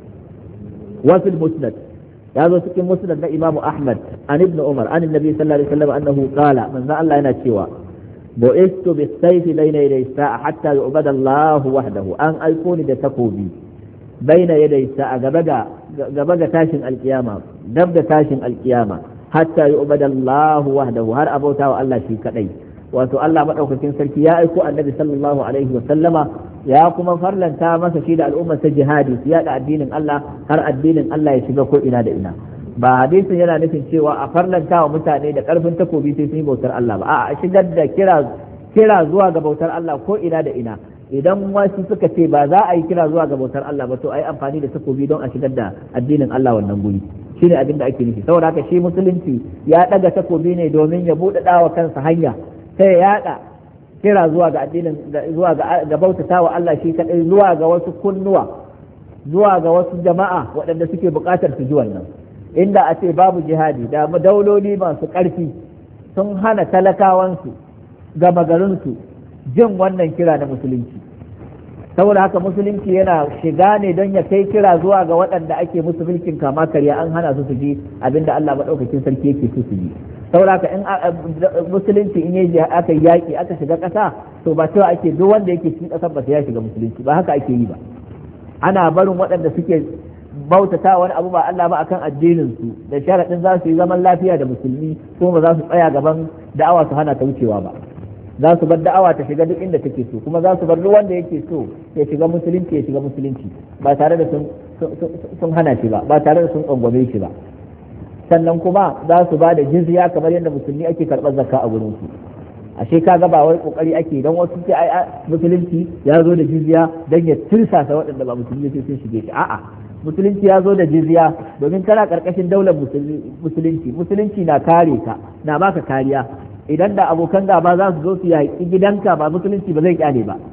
Speaker 1: wa fil musnad, ya zo cikin musnad na imamu ahmad an ibn umar an annabi sallallahu alaihi wasallam annahu qala, manzo Allah yana cewa bu'istu bis-sayfi bayna yaday sa'a hatta yu'bada Allah wahdahu, an aiko ni da takobi bayna yaday sa'a gaba ga gaba ga tashin alkiyama, dab da tashin alkiyama, hatta yu'bada Allah wahdahu, har abauta wa Allah shi kadai. wato Allah madaukakin sarki ya aiko annabi sallallahu alaihi wa sallama, ya kuma farlanta masa shi da al'ummar ta jihadi su yada addinin Allah har addinin Allah ya shiga ko ina da ina. ba hadisin yana nufin cewa a farlanta wa mutane da karfin takobi sai sun yi bautar Allah ba, a'a a shigar da kira kira zuwa ga bautar Allah ko ina da ina. idan wasu suka ce ba za a yi kira zuwa ga bautar Allah ba, to a yi amfani da takobi don a shigar da addinin Allah wannan guri, shine abin da ake nufi. saboda haka shi musulunci ya daga takobi ne domin ya buɗaɗa wa kansa hanya sai ya yada kira zuwa ga addinin zuwa ga bautata wa Allah shi kadai, zuwa ga wasu kunnuwa, zuwa ga wasu jama'a waɗanda suke buƙatar su ji wannan. inda a ce babu jihadi da dauloli masu ƙarfi sun hana talakawansu gama garinsu jin wannan kira na musulunci. saboda haka musulunci yana shiga ne don ya kai kira zuwa ga waɗanda ake musu mulkin kama karya, an hana su su ji abinda Allah maɗaukakin sarki yake so su ji. saboda haka in musulunci in yaji aka yaki aka shiga ƙasa, to ba cewa ake duk wanda yake cikin ƙasar ba sai ya shiga musulunci, ba haka ake yi ba. ana barin waɗanda suke bautata wani abu ba Allah ba akan addinin su da sharaɗin za su yi zaman lafiya da musulmi, kuma ba za su tsaya gaban da'awa su hana ta wucewa ba. za su bar da'awa ta shiga duk inda take so, kuma za su bar duk wanda yake so ya shiga musulunci ya shiga musulunci ba tare da sun sun hana shi ba, ba tare da sun tsangwame shi ba. sannan kuma za su ba da jizya kamar yadda musulmi ake karɓar zakka a gurin su. ashe kaga ba wai kokari ake don wasu ce ai musulunci ya zo da jizya don ya tirsasa waɗanda ba musulmi sai sun shige shi. a'a, musulunci ya zo da jizya domin kana karkashin daular musulunci, musulunci na kare ka, na baka kariya. idan da abokan gaba za su zo su yaƙi gidanka, ba musulunci ba zai kyale ba.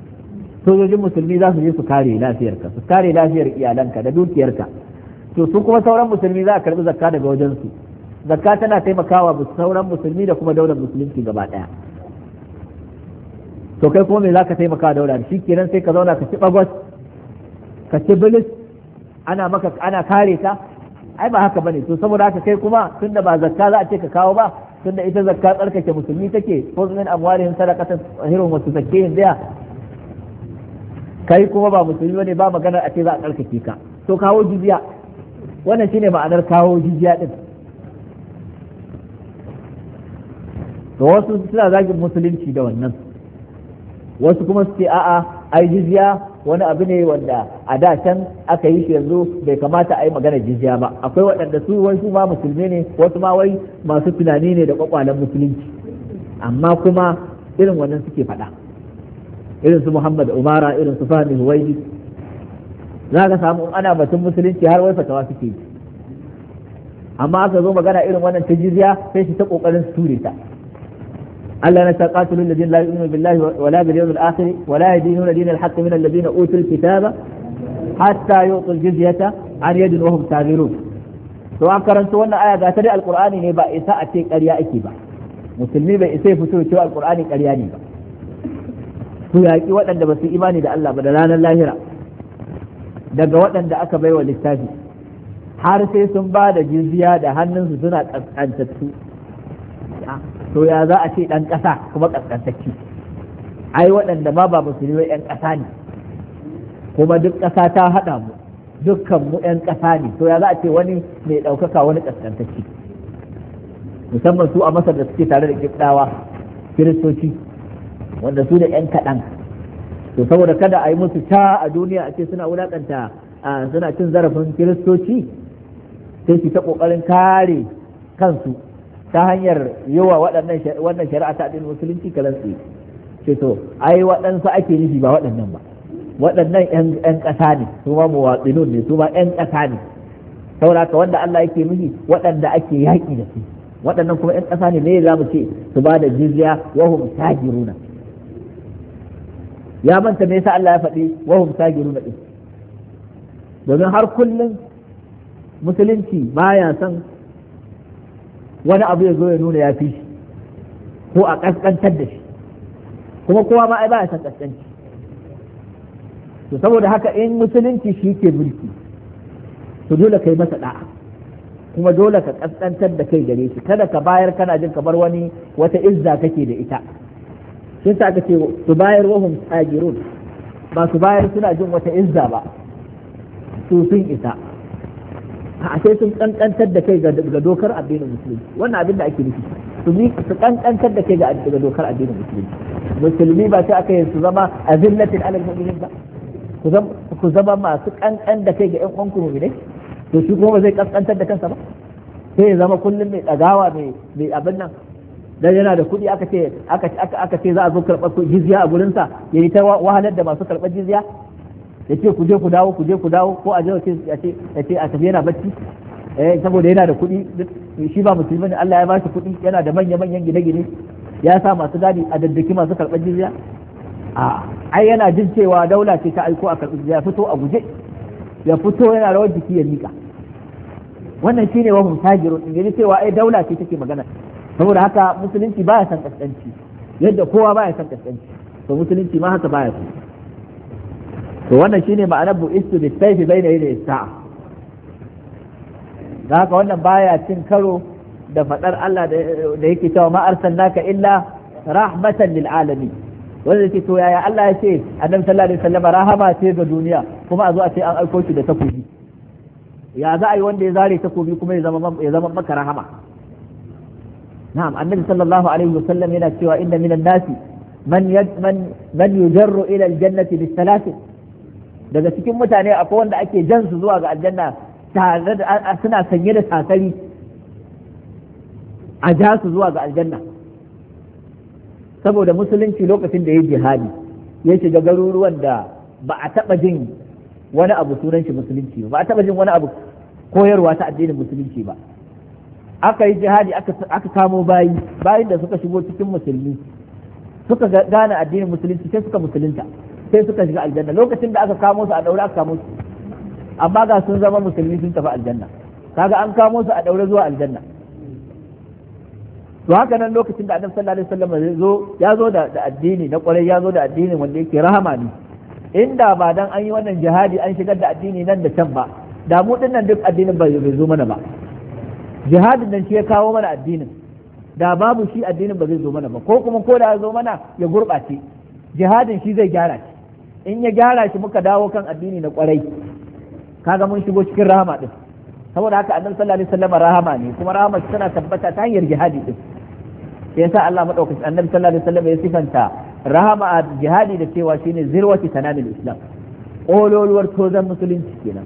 Speaker 1: sojojin musulmi za su je su kare lafiyarka, su kare lafiyar iyalanka da dukiyarka. to su kuma sauran musulmi za a karbi zakka daga wajen su. zakka tana taimakawa sauran musulmi da kuma daular musulunci gaba daya. to kai kuma me za ka taimaka daular? shi kenan sai ka zauna ka ci bagwas, ka ci bilis, ana maka ana kare ka? ai ba haka bane. to saboda haka kai kuma tunda ba zakka za a ce ka kawo ba, tunda ita zakka tsarkake musulmi take, ko min amwalihim sadaqatan tahirun wa tuzakkihim biha, kai kuma ba musulmi bane, ba magana a ce za a tsarkake ka, to kawo jizya. wannan shine ma'anar kawo jizya din. to wasu suna zagin musulunci da wannan, wasu kuma su ce a'a ai jizya wani abu ne wanda a da can aka yi shi, yanzu bai kamata a yi magana jizya ba. akwai waɗanda su wai su ma musulmi ne, wasu ma wai masu tunani ne da kwakwalen musulunci, amma kuma irin wannan suke faɗa, irin su Muhammad Umara, irin su Fahmi Huwaidi. za ka samu ana batun musulunci har wai fatawa suke yi, amma aka zo magana irin wannan ta jizya sai su ta kokarin su ture ta Allah na taqatul ladina la yu'minu billahi wa la bil yawmil akhir wa la yadinuna dinal haqq min alladhina utul kitaba hatta yu'tul jizyata an yadin wa hum saghirun. to an karanta wannan aya ga ta dai alqur'ani ne ba isa a ce ƙarya ake ba, musulmi bai isa ya fito cewa alqur'ani ƙarya ne ba. su yaƙi waɗanda ba su imani da Allah ba da ranar lahira daga waɗanda aka baiwa littafi har sai sun ba da jizya da hannunsu suna ƙasƙantattu. to ya za a ce ɗan ƙasa kuma ƙasƙantacci? ai waɗanda ma ba musulmi ƴan ƙasa ne, kuma duk ƙasa ta haɗa mu, dukkan mu ƴan ƙasa ne. to ya za a ce wani mai ɗaukaka wani ƙasƙantacci? musamman su a Masar da suke tare da Kibdawa Kiristoci wanda su da ƴan kaɗan. to saboda kada a yi musu ta a duniya a ce suna wulaƙanta suna cin zarafin Kiristoci, sai su ta ƙoƙarin kare kansu ta hanyar yawa waɗannan wannan shari'a ta addinin musulunci kalan tsaye. ce to ai waɗansu ake nufi ba waɗannan ba, waɗannan ƴan ƙasa ne, su ma muwatsinun ne, su ma ƴan ƙasa ne. saboda wanda Allah yake nufi waɗanda ake yaƙi da su, waɗannan kuma ƴan ƙasa ne. ne za mu ce su ba da jizya wa hum sajiruna? ya manta me yasa Allah ya faɗi wa hum sajiruna din? domin har kullum musulunci baya son wani abu ya zo ya nuna ya fi shi ko a ƙasƙantar da shi, kuma kowa ma ai baya son ƙasƙanci. to saboda haka in musulunci shi ke mulki to dole kai masa da'a, kuma dole ka ƙasƙantar da kai gare shi. kada ka bayar kana jin kamar wani wata izza kake da ita. shin sa aka ce su bayar wahum tajirun, ba su bayar suna jin wata izza ba, su sun isa a sai sun kankantar da kai ga dokar addinin musulunci. wannan abin da ake nufi, su bi su kankantar da kai ga dokar addinin musulunci. musulmi ba sai aka yi su zama azillatin alal mu'minin ba, ku zama masu kankan da kai ga ƴan uwanku mu'minai. to shi kuma zai kaskantar da kansa ba, sai ya zama kullum mai ɗagawa mai abin nan. dan yana da kuɗi aka ce aka ce za a zo karɓar jizya a gurinsa ya yi ta wahalar da masu karɓar jizya, ya ce ku je ku dawo ku je ku dawo ko a je ya ce a tafi yana bacci eh saboda yana da kuɗi. shi ba musulmi ne, Allah ya ba shi kuɗi, yana da manya manyan gine-gine, ya sa masu gadi a daddaki masu karɓar jizya. a ai yana jin cewa daula ce ta aiko a karɓar jizya, ya fito a guje, ya fito yana rawar jiki ya mika. wannan shine wa hum tajirun in gani cewa ai daula ce take magana. saboda haka musulunci baya san kaskanci, yadda kowa baya san kaskanci, to musulunci ma haka baya so. to wannan shine ma'anar bu'istu bis-sayfi bayna yaday as-sa'a. da haka wannan baya cin karo da fadar Allah da yake cewa ma arsalnaka illa rahmatan lil alamin. wanda yake to yaya Allah ya ce annabi sallallahu alaihi wasallam rahama ce ga duniya, kuma a zo a ce an aiko shi da takobi? ya za a yi wanda ya zare takobi kuma ya zama ya zama maka rahama? na'am, annabi sallallahu alaihi wasallam yana cewa inna minan nasi man man man yujarru ila aljannati bis-salasin. daga cikin mutane akwai wanda ake jan su zuwa ga aljanna tare da suna sanye da takari, a ja su zuwa ga aljanna. saboda musulunci lokacin da ya jihadi ya shiga garuruwan da ba a taba jin wani abu sunan shi musulunci ba, ba a taba jin wani abu koyarwa ta addinin musulunci ba. aka yi jihadi aka kamo bayi bayin da suka shigo cikin musulmi suka gane addinin musulunci sai suka musulunta, sai suka shiga aljanna. lokacin da aka kamo su a daure aka kamo su, amma ga sun zama musulmi sun tafi aljanna. kaga an kamo su a daure zuwa aljanna. to haka nan lokacin da annabi sallallahu alaihi wasallam ya zo da addini na kwarai, ya zo da addini wanda yake rahama ne. inda ba dan an yi wannan jihadi an shigar da addini nan da can ba, da mu dinnan duk addinin bai zo mana ba. jihadin nan shi ya kawo mana addinin, da babu shi addinin ba zai zo mana ba, ko kuma ko da ya zo mana ya gurɓace. jihadin shi zai gyara shi, in ya gyara shi muka dawo kan addini na kwarai, kaga mun shigo cikin rahama din. saboda haka annabi sallallahu alaihi wasallam rahama ne, kuma rahama tana tabbata ta hanyar jihadi din. sai yasa Allah madaukakin annabi sallallahu alaihi wasallam ya sifanta rahama a jihadi da cewa shine zirwati tanamil islam, ololuwar tozan musulunci kenan.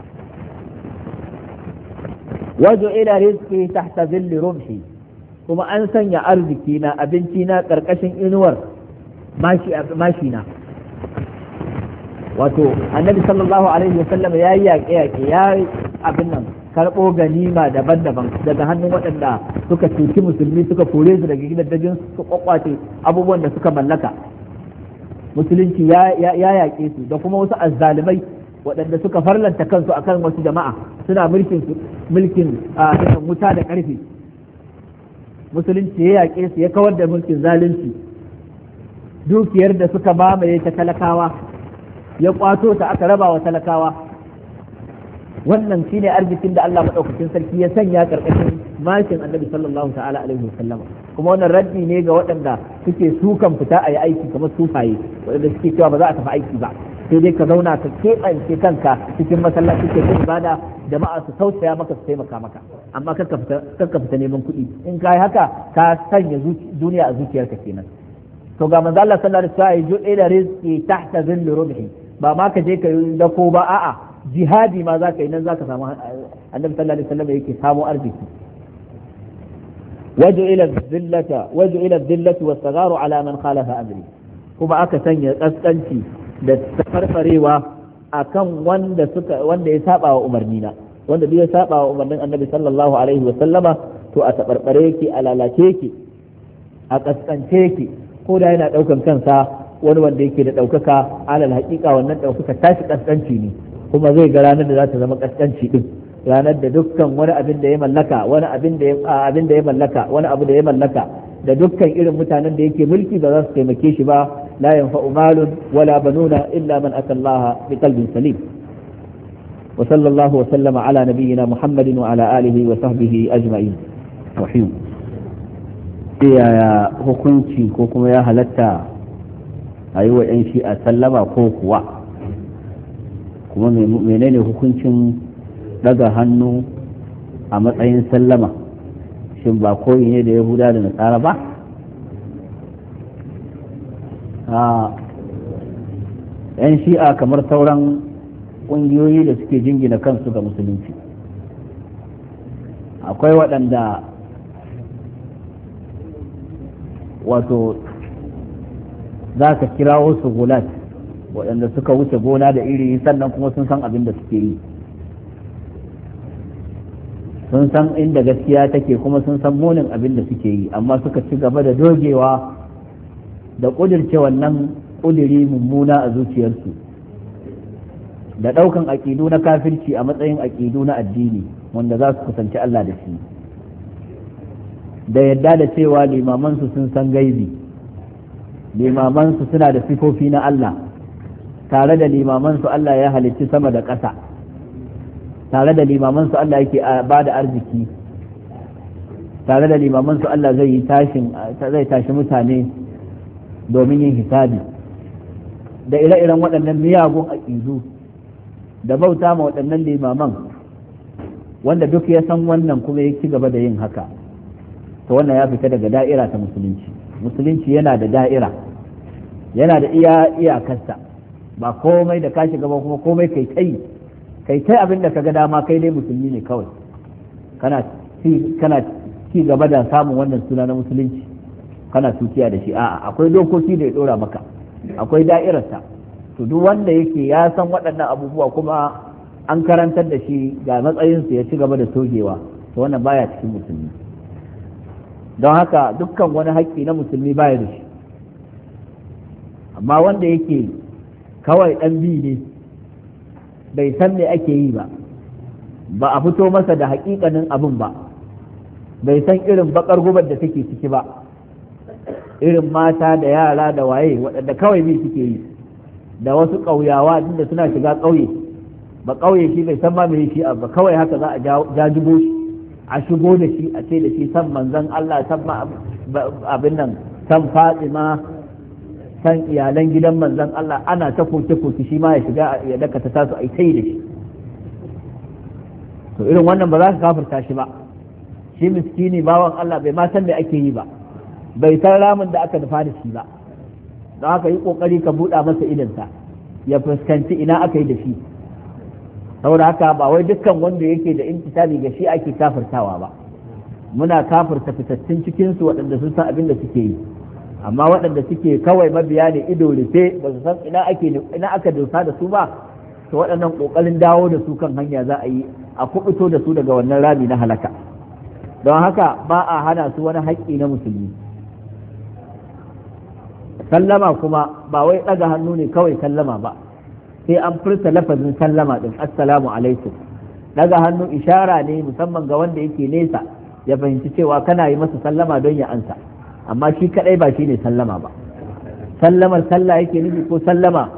Speaker 1: wajo ila rizqi tahta zilli rumhi, kuma an sanya arziki na abinci na karkashin inuwar mashi na. wato annabi sallallahu alaihi wasallam ya yi yaƙe yaƙe ya abin nan karɓo ganima daban-daban daga hannun waɗanda suka cuci musulmi suka kore su daga gidajen su kwakwace abubuwan da suka mallaka. Musulunci ya yaƙe su da kuma wasu azzalimai waɗanda suka farlanta kansu akan wasu jama'a suna mulkin mulkin wuta da ƙarfe. Musulunci ya yaƙe su ya kawar da mulkin zalunci, dukiyar da suka mamaye ta talakawa ya kwato ta aka raba wa talakawa. Wannan shine arzikin da Allah madaukakin sarki ya sanya karkashin mashin Annabi sallallahu ta'ala alaihi wasallam. Kuma wannan raddi ne ga waɗanda suke sukan fita a yi aiki kamar sufaye, waɗanda suke cewa ba za a tafi aiki ba, sai dai ka zauna ka keɓance kanka cikin masallaci ke yin ibada, jama'a su tausaya maka su taimaka maka, amma kar ka fita neman kuɗi. In ka yi haka ka sanya duniya a zuciyarka kenan. To ga manzo Allah sallallahu alaihi wasallam ju'ila rizqi tahta zilli rubhi, ba ma ka je ka yi dako ba, a'a jihadi ma za ka yi nan za ka samu. Annabi sallallahu alaihi wasallam yake samu arziki. وجعل الذلة وجعل الذلة والصغار على من خالف أمري kuma aka sanya kaskanci da tafarfarewa akan wanda suka wanda ya saba wa umarnina, wanda duk ya saba wa umarnin Annabi sallallahu alaihi wa sallama to a tabarbare yake, a lalace yake, a kaskance yake, ko da yana daukan kansa wani wanda yake da daukaka, alal haƙiƙa wannan daukaka tashi kaskanci ne, kuma zai ga ranar da za ta zama kaskanci din, ranar da dukkan wani abin da ya mallaka wani abin da abin da ya mallaka wani abu da ya mallaka da dukkan irin mutanen da yake mulki ba za su taimake shi ba. la yanfa'u malun wala banuna illa man ata Allah bi qalbin salim. wa sallallahu wa sallama ala nabiyyina Muhammadin wa ala alihi wa sahbihi ajma'in. rahim ya hukunci ko kuma ya halatta a yi wa yan shi'a sallama ko kuwa, kuma menene hukuncin daga hannu a matsayin sallama? Shin ba koyi ne da Yahuda da Nasara ba? a yan shi'a kamar sauran ƙungiyoyi da suke jingina kansu ga musulunci, akwai waɗanda wato za ka kirawo su gulat, waɗanda suka wuce gona da iri, sannan kuma sun san abin da suke yi, sun san inda gaskiya take kuma sun san munin abin da suke yi, amma suka ci gaba da dogewa da ƙudirce wannan ƙudiri mummuna a zuciyarsu, da ɗaukan aƙidu na kafirci a matsayin aƙidu na addini wanda za su kusanci Allah da shi, da yadda da cewa limamansu sun san gaibi, limamansu suna da sifofi na Allah, tare da limamansu Allah ya halicci sama da ƙasa, tare da limamansu Allah yake ba da arziki, tare da limamansu Allah zai yi tashin zai tashi mutane domin yin hisabi, da ire-iren waɗannan miyagun aƙidu, da bauta ma waɗannan limaman, wanda duk ya san wannan kuma ya ci gaba da yin haka, to wannan ya fita daga da'ira ta musulunci. Musulunci yana da da'ira, yana da iya iyakarsa, ba komai da ka shiga ba kuma komai kai kai kai kai abin da kaga dama, kai dai musulmi ne kawai, kana ci kana ci gaba da samun wannan suna na musulunci, kana tukiya da shi. A'a, akwai dokoki da ya dora maka, akwai da'irarsa. To duk wanda yake ya san waɗannan abubuwa kuma an karantar da shi ga matsayinsu ya ci gaba da togewa, to wannan baya cikin musulmi. Don haka dukkan wani haƙƙi na musulmi baya da shi. Amma wanda yake kawai ɗan bi ne, bai san me ake yi ba, ba a fito masa da haƙiƙanin abin ba, bai san irin baƙar gubar da take ciki ba, irin mata da yara da waye waɗanda kawai bi suke yi, da wasu ƙauyawa inda suna shiga ƙauye, ba ƙauye shi bai san ma me shi ba, kawai haka za a jajibo shi a shigo da shi a ce da shi san manzon Allah, san abin nan, san Fatima, san iyalan gidan manzon Allah, ana ta koke-koke shi ma ya shiga ya daka ta tasu a yi da shi. To irin wannan ba za ka kafirta shi ba, shi miskini bawan Allah bai ma san me ake yi ba, bai san ramin da aka nufa da shi ba, don haka yi kokari ka buɗa masa idansa ya fuskanci ina aka yi da shi. saboda haka ba wai dukkan wanda yake da intisabi ga shi ake kafirtawa ba, muna kafirta fitattun cikinsu waɗanda sun san abin da suke yi, amma waɗanda suke kawai mabiya ne ido rufe ba su san ina ake ina aka dosa da su ba, to waɗannan ƙoƙarin dawo da su kan hanya za a yi a kubuto da su daga wannan rami na halaka. Don haka ba a hana su wani haƙƙi na musulmi. Sallama kuma ba wai ɗaga hannu ne kawai sallama ba, sai an furta lafazin sallama ɗin assalamu alaikum. Ɗaga hannu ishara ne musamman ga wanda yake nesa ya fahimci cewa kana yi masa sallama don ya ansa, amma shi kaɗai ba shi ne sallama ba. Sallamar sallah yake nufi ko sallama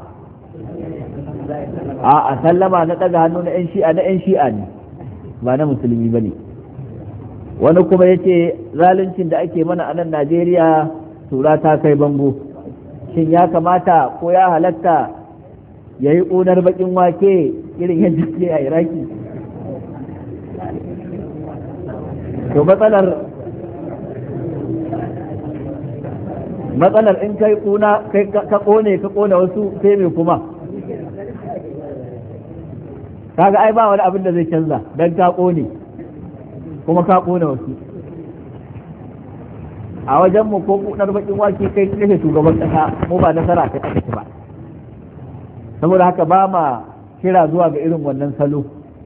Speaker 1: a sallama na ɗaga hannu na 'yan shi'a na 'yan shi'a ne ba na musulmi ba ne. Wani kuma ya ce zaluncin da ake mana a nan Najeriya tura ta kai bango, shin ya kamata ko ya halatta ya yi ƙunar baƙin wake irin yadda ke a Iraki? To matsalar matsalar in kai ƙuna ka ƙone ka ƙone wasu sai me kuma? Kaga ai ba wani abin da zai canza don ka ƙone kuma ka ƙone wasu. A wajenmu ko ƙunar baƙin wake kai kashe shugaban ƙasa mu ba nasara ta ƙasa ba. Saboda haka ba ma kira zuwa ga irin wannan salo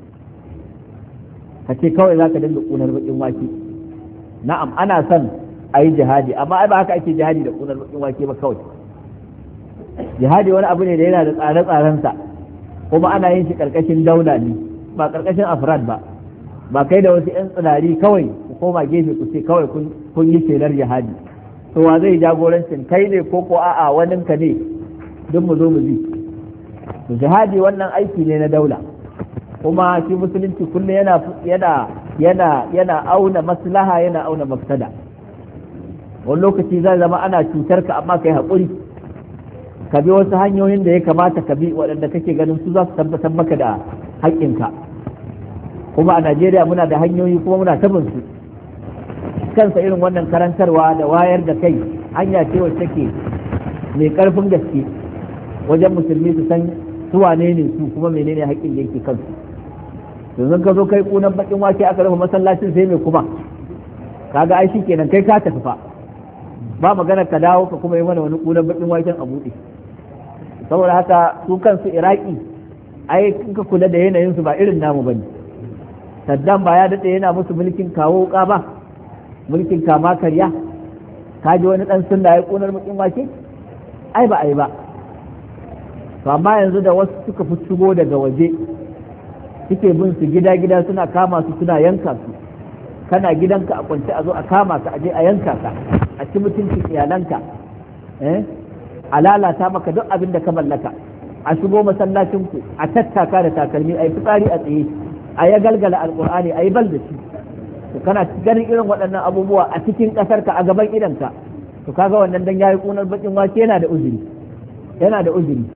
Speaker 1: ka ce kawai za ka dinga ƙunar baƙin wake. Na'am ana son a yi jihadi, amma ai ba haka ake jihadi da ƙunar baƙin wake ba kawai. Jihadi wani abu ne da yana da tsare-tsarensa, kuma ana yin shi ƙarƙashin daula ne ba ƙarƙashin afrad ba. Ba kai da wasu 'yan tsinari kawai ku koma gefe ku ce kawai kun yi shelar jihadi. To wa zai jagorancin, kai ne ko ko a'a waninka ne, duk mu zo mu bi. Jihadi wannan aiki ne na daula, kuma shi musulunci kullum yana yana yana yana auna maslaha, yana auna mafsada. Wani lokaci zai zama ana cutar ka amma kai haƙuri ka bi wasu hanyoyin da ya kamata ka bi waɗanda kake ganin su za su tabbatar maka da haƙƙinka. Kuma a Najeriya muna da hanyoyi kuma muna tabin su. Kansa irin wannan karantarwa da wayar da kai hanya ce wacce take mai ƙarfin gaske wajen musulmi su san su wane ne su kuma menene haƙƙin da yake kansu. Yanzu ka zo kai kunan bakin wake aka rufe masallacin sai mai kuma kaga ai kenan kai ka tafi fa ba magana ka dawo ka kuma yi mana wani kunan bakin waken a buɗe. Saboda haka su kansu Iraki ai in ka kula da yanayin su ba irin namu bane. Saddam ba ya daɗe yana musu mulkin kawo wuka ba, mulkin kama karya. Ka ji wani ɗan sunna ya kunar bakin wake? Ai ba ai ba. To amma yanzu da wasu suka fi shigo daga waje suke bin su gida-gida suna kama su suna yanka su, kana gidanka a kwance a zo a kama ka a je a yanka ka, a ci mutuncin iyalanka, a lalata maka duk abin da ka mallaka, a shigo masallacinku a tattaka da takalmi a yi fitsari a tsaye, a ya galgala alkur'ani a yi bal da shi. To kana ganin irin waɗannan abubuwa a cikin ƙasarka a gaban idanka, to kaga wannan dan yayi kunar bakin wake yana da uzuri yana da uzuri